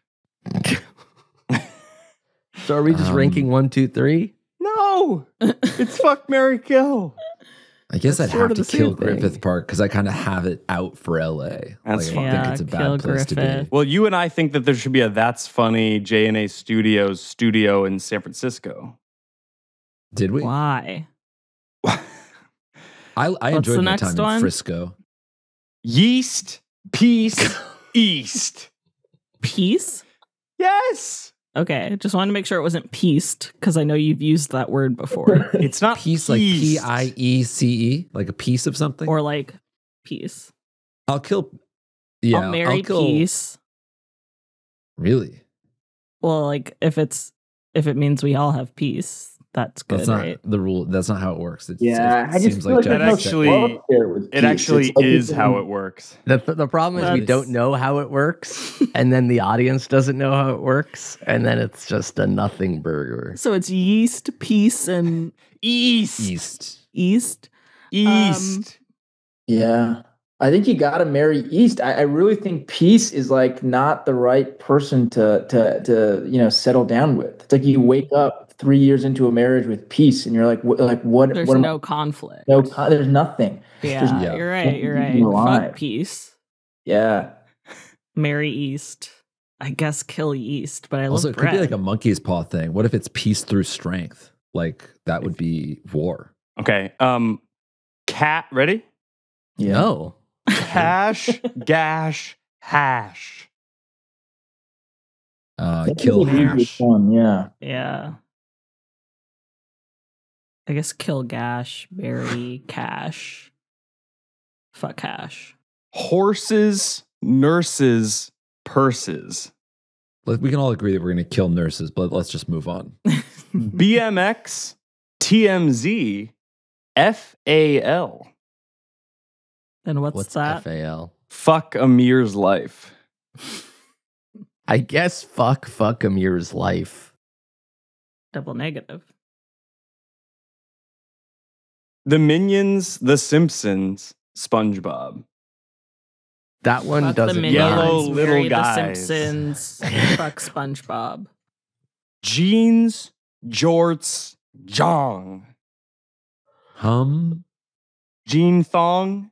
So are we just Um, ranking one, two, three? No, it's fuck, Mary kill. I guess That's I'd sort have of to the same kill thing. Griffith Park because I kind of have it out for L A. That's like, I fine. Yeah, think it's a kill bad place to be. Griffith. Well, you and I think that there should be a That's Funny J and A Studios studio in San Francisco. Did we? Why? I, I What's enjoyed the my next time in one? Frisco. Yeast, peace, east. Peace? Yes. Okay, just wanted to make sure it wasn't pieced because I know you've used that word before. It's not Piece like P east. I E C E, like a piece of something. Or like peace. I'll kill. Yeah, I'll marry kill, peace. Really? Well, like if it's if it means we all have peace, that's good, That's not right? the rule. That's not how it works. It's, Yeah, it I just seems feel like like That there's Jack no actually- love there with It peace. actually It's like is it's- how it works. The, the problem is we That's- don't know how it works, and then the audience doesn't know how it works, and then it's just a nothing burger. So it's yeast, peace, and East. East. east. East. Yeah. I think you got to marry East. I, I really think Peace is like not the right person to to to you know settle down with. It's like you wake up three years into a marriage with Peace, and you're like, what, like what? There's what am I- no conflict. no, con- there's nothing. Yeah, Yeah. you're right. You're right. Keeping alive. Fuck peace. Yeah. Marry East. I guess kill East, but I love Also, it bread. could be like a monkey's paw thing. What if it's peace through strength? Like that would be war. Okay. Um, cat. Ready? Yeah. No. Cash, gash, hash. Uh, That's kill a really good hash. one, yeah. Yeah. I guess kill Gash, bury Cash. Fuck Cash. Horses, nurses, purses. Let- We can all agree that we're going to kill nurses, but let's just move on. B M X, T M Z, F A L. And what's, What's that? F A L? Fuck Amir's life. I guess fuck fuck Amir's life. Double negative. The Minions, The Simpsons, SpongeBob. That one Fuck the doesn't Minions, Yellow matter. little marry guys. The Simpsons. Fuck SpongeBob. Jeans, jorts, jong. Hum. Jean thong.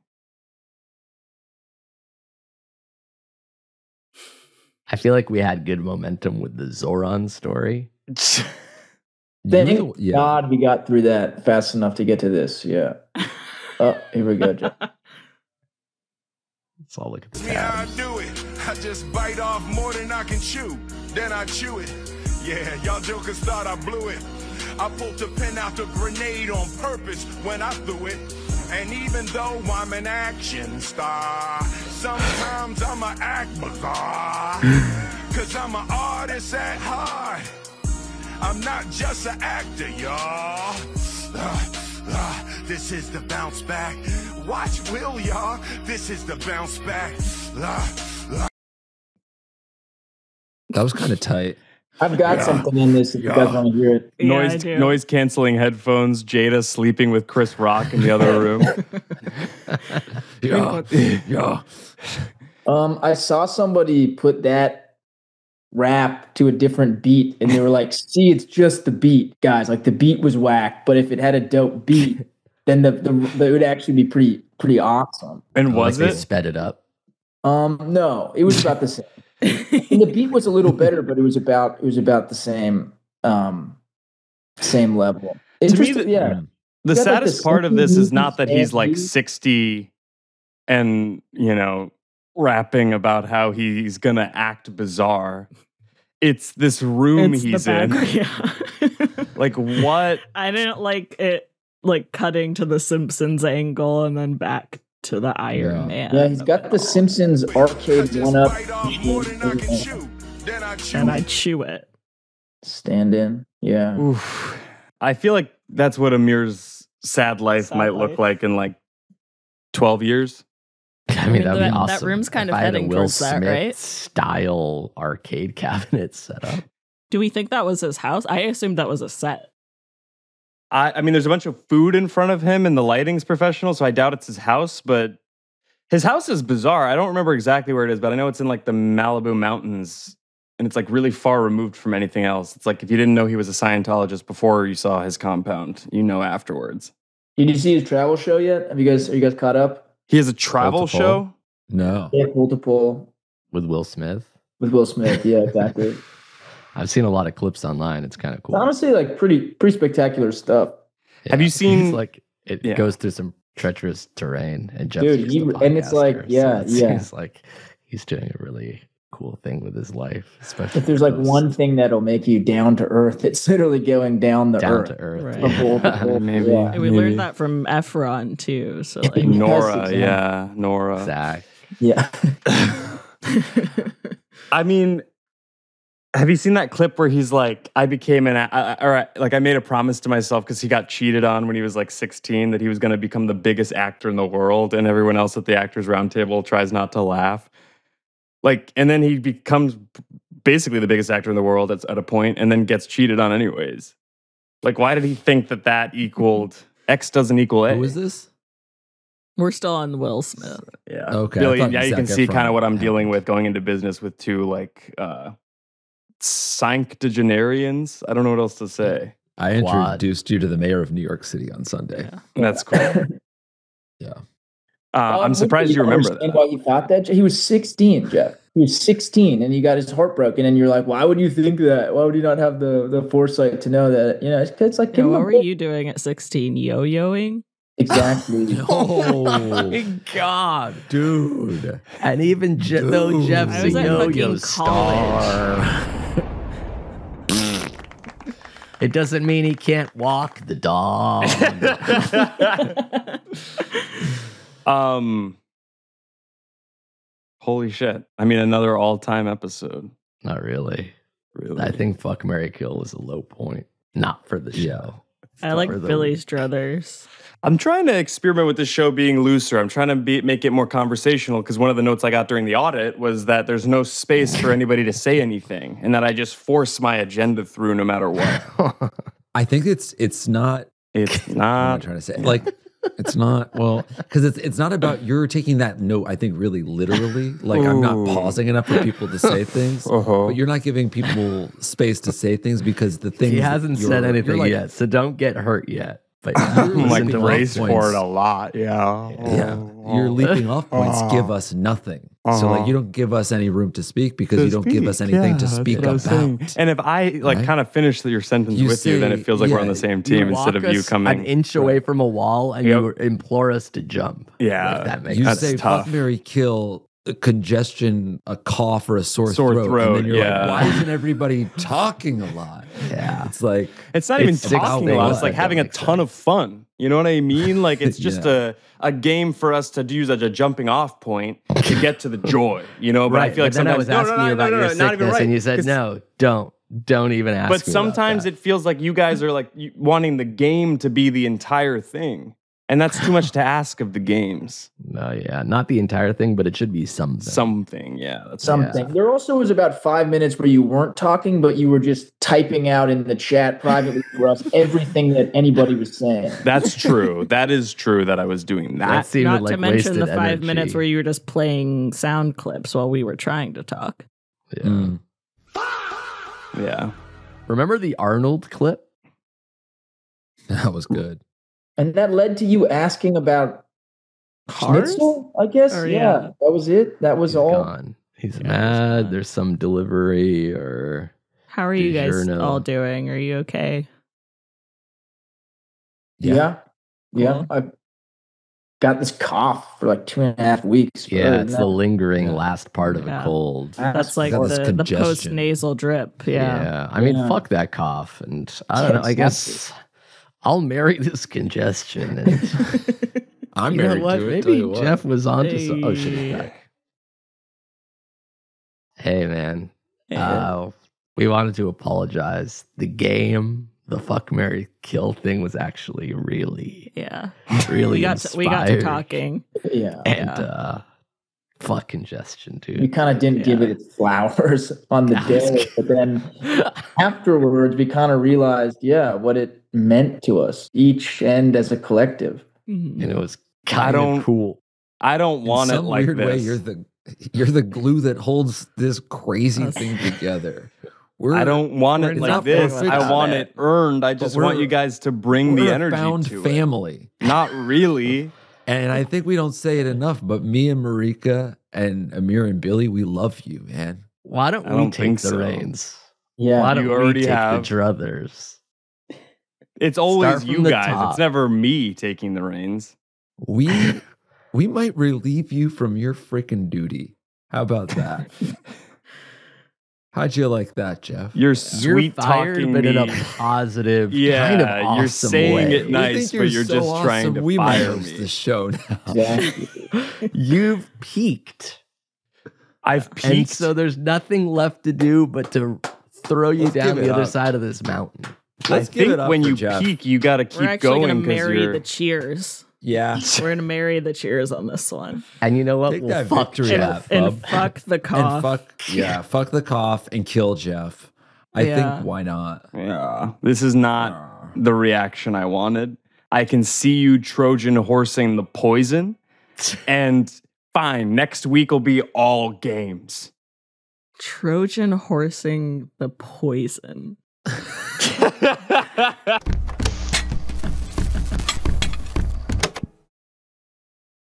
I feel like we had good momentum with the Zoran story. Thank You- yeah. God we got through that fast enough to get to this. Yeah. Oh, here we go, Jeff. Let's all look at the Me how I tabs. do it. I just bite off more than I can chew. Then I chew it. Yeah, y'all jokers thought I blew it. I pulled the pin out the grenade on purpose when I threw it. And even though I'm an action star, sometimes I'ma act bizarre. Cause I'm an artist at heart. I'm not just an actor, y'all. Uh, uh, this is the bounce back. Watch Will, y'all. This is the bounce back. Uh, uh. That was kind of tight. I've got Yeah. something in this if you guys want to hear it. Yeah, I noise do. noise canceling headphones. Jada sleeping with Chris Rock in the other room. Yeah. yeah. Um, I saw somebody put that rap to a different beat, and they were like, "See, it's just the beat, guys. Like the beat was whack, but if it had a dope beat, then the, the, the it would actually be pretty pretty awesome." And was like They it? sped it up. Um, no, it was about the same. And the beat was a little better, but it was about it was about the same um same level. me, Interesting, the- yeah. The You got, like, saddest the part of Simpsons this is movies not that he's and like movies. sixty and, you know, rapping about how he's gonna act bizarre. It's this room It's the he's in. background. Yeah. Like, what? I didn't like it, like cutting to the Simpsons angle and then back to the Iron Yeah. Man. Yeah, he's got the Simpsons arcade I one just up bite off more than I can chew. Then I chew And I it. chew it. stand in. Yeah. Oof. I feel like that's what Amir's sad life Sad might look life. like in like twelve years. I mean, mean, that'd be that- that awesome. room's kind if of I had a heading Will towards that, Smith right? Style arcade cabinet set up. Do we think that was his house? I assumed that was a set. I, I mean, there's a bunch of food in front of him, and the lighting's professional, so I doubt it's his house. But his house is bizarre. I don't remember exactly where it is, but I know it's in like the Malibu mountains, and it's like really far removed from anything else. It's like if you didn't know he was a Scientologist before you saw his compound, you know afterwards. Did you see his travel show yet? Have you guys are you guys caught up? He has a travel Multiple. show. No. Yeah, multiple With Will Smith. with Will Smith. Yeah, exactly. I've seen a lot of clips online. It's kind of cool. Honestly, like pretty pretty spectacular stuff. Have you He's seen- like it Yeah. goes through some treacherous terrain, and Jeff's Dude, just he- a and it's like, podcaster, yeah, it's, yeah. He's like he's doing a really cool thing with his life, especially If there's like those one thing that'll make you down to earth, it's literally going down the down earth. to earth. Right. Before- Yeah. before- Maybe. yeah. And we Maybe. learned that from Efron too. So like, Yes, Nora, exactly. yeah, Nora. Zach. Yeah. I mean, have you seen that clip where he's like, I became an, I, I, or like I made a promise to myself because he got cheated on when he was like sixteen that he was going to become the biggest actor in the world, and everyone else at the Actors Roundtable tries not to laugh. Like, and then he becomes basically the biggest actor in the world at, at a point, and then gets cheated on anyways. Like, why did he think that that equaled X doesn't equal A? Who is this? we're still on Will Smith. Yeah. Okay, I Billy, thought yeah, you can Zac see Efron kind of what I'm had dealing it. with going into business with two like uh sanctuagenarians. I don't know what else to say. I Quad. introduced you to the mayor of New York City on Sunday. That's cool. Yeah. Uh, I'm Um, surprised do you remember understand that. Why he thought that? He was sixteen, Jeff. He was sixteen, and he got his heart broken. And you're like, why would you think that? Why would you not have the the foresight to know that? You know, it's, it's like, Yeah, give him what a were break. you doing at sixteen? Yo-yoing? Exactly. Oh my God. dude. And even Je- though Dude. Jeff's I a was at yo-yo fucking star, it doesn't mean he can't walk the dog. Um, holy shit! I mean, another all-time episode. Not really. Really? I think Fuck, Marry, Kill was a low point. Not for the show. Yeah. I like For the- Billy's druthers. I'm trying to experiment with the show being looser. I'm trying to be, make it more conversational because one of the notes I got during the audit was that there's no space for anybody to say anything, and that I just force my agenda through no matter what. I think it's it's not It's what am I not. trying to say? Like it's not well because it's it's not about you're taking that note, I think, really literally. Like I'm not Ooh. pausing enough for people to say things. Uh-huh. But you're not giving people space to say things because the thing He hasn't said anything like, yet, so don't get hurt yet. But I'm like listen to braced my for points. it a lot. Yeah. Yeah, your leaping off points give us nothing. So like you don't give us any room to speak because To you don't give us speak, anything yeah, to that's speak what I was saying. about. And if I like Right? kind of finish your sentence You with you, then say- it feels like we're on yeah, the same You team instead of walk you us coming an inch away from a wall and Yep. you implore us to jump. Yeah. If that makes You That's say tough. fuck, marry, kill, a congestion, a cough, or a sore, Sore throat, throat, and then you're yeah. like, why isn't everybody talking a lot? Yeah. It's like It's not even It's six talking a lot. things It's like that having a don't make ton of fun. You know what I mean? Like it's just Yeah. a, a game for us to use as a jumping off point to get to the joy. You know, but Right. I feel like but then I sometimes was no, no, asking no, you no, about no, your no, not even sickness, right. and you said, 'Cause- no, don't. Don't even ask But me about sometimes that. it feels like you guys are like you- wanting the game to be the entire thing. And that's too much to ask of the games. No, yeah. Not the entire thing, but it should be something. Something, yeah. That's Something. Yeah. There also was about five minutes where you weren't talking, but you were just typing out in the chat privately for us everything that anybody was saying. That's true. That is true that I was doing That that. seemed Not like to mention the wasted five energy. minutes where you were just playing sound clips while we were trying to talk. Yeah. mm, Yeah. Remember the Arnold clip? that was good. And that led to you asking about Cars? Schnitzel, I guess. Or, yeah, yeah. that was it. That was He's all. gone. He's Yeah, he's mad. gone. There's some delivery or How are you guys DiGiorno. all doing? Are you okay? Yeah. Yeah. Cool. I got this cough for like two and a half weeks. but other yeah, than it's that, the lingering Yeah. last part of Yeah. a cold. I That's like got this the, the congestion. post nasal drip. Yeah. I mean, Yeah. fuck that cough. And I don't know. I Yes, guess I'll marry this congestion. And I'm you know married what? to it. tell Maybe you what. Jeff was onto some. Oh shit, he's Hey. back. Hey man, Yeah. uh, we wanted to apologize. The game, the fuck, marry, kill thing was actually really, yeah. really We got to, we got to inspired. talking. Yeah. And Yeah. uh, Fuck congestion, We dude. kind of didn't give it its flowers on the That was day, but then afterwards, we kind of realized, yeah, what it meant to us, each end as a collective. Mhm. And it was I kind don't- of cool. I don't In want it some like weird this. way, you're the you're the glue that holds this crazy Us. thing together. We're, I don't want we're it not like this. perfect I at want it. it earned. I just want we're- you guys to bring we're the a energy found to family. it. Not really. And I think we don't say it enough, but me and Marika and Amir and Billy, we love you, man. Why don't I we don't take think the so. reins? Yeah. Why don't You we already take have. the druthers? It's always Start from you the guys. top. It's never me taking the reins. We we might relieve you from your freaking duty. How about that? How'd you like that, Jeff? You're You're sweet fired, talking but me. in a positive, Yeah, kind of awesome you're saying way. it nice. You think but you're so just trying awesome, to we might fire host me. the show now. Exactly. You've peaked. I've And peaked. so there's nothing left to do but to throw you Let's down give the it other up. side of this mountain. I Let's give think it up when for you Jeff. peak, you got to keep We're actually going gonna because marry you're. the cheers. Yeah. We're gonna marry the cheers on this one. And you know what? Take We'll that fuck victory Jeff. lap. And Bub. fuck the cough. And fuck yeah, fuck the cough and kill Jeff. I Yeah. think why not? Yeah, this is not the reaction I wanted. I can see you Trojan horsing the poison, and fine. Next week will be all games. Trojan horsing the poison.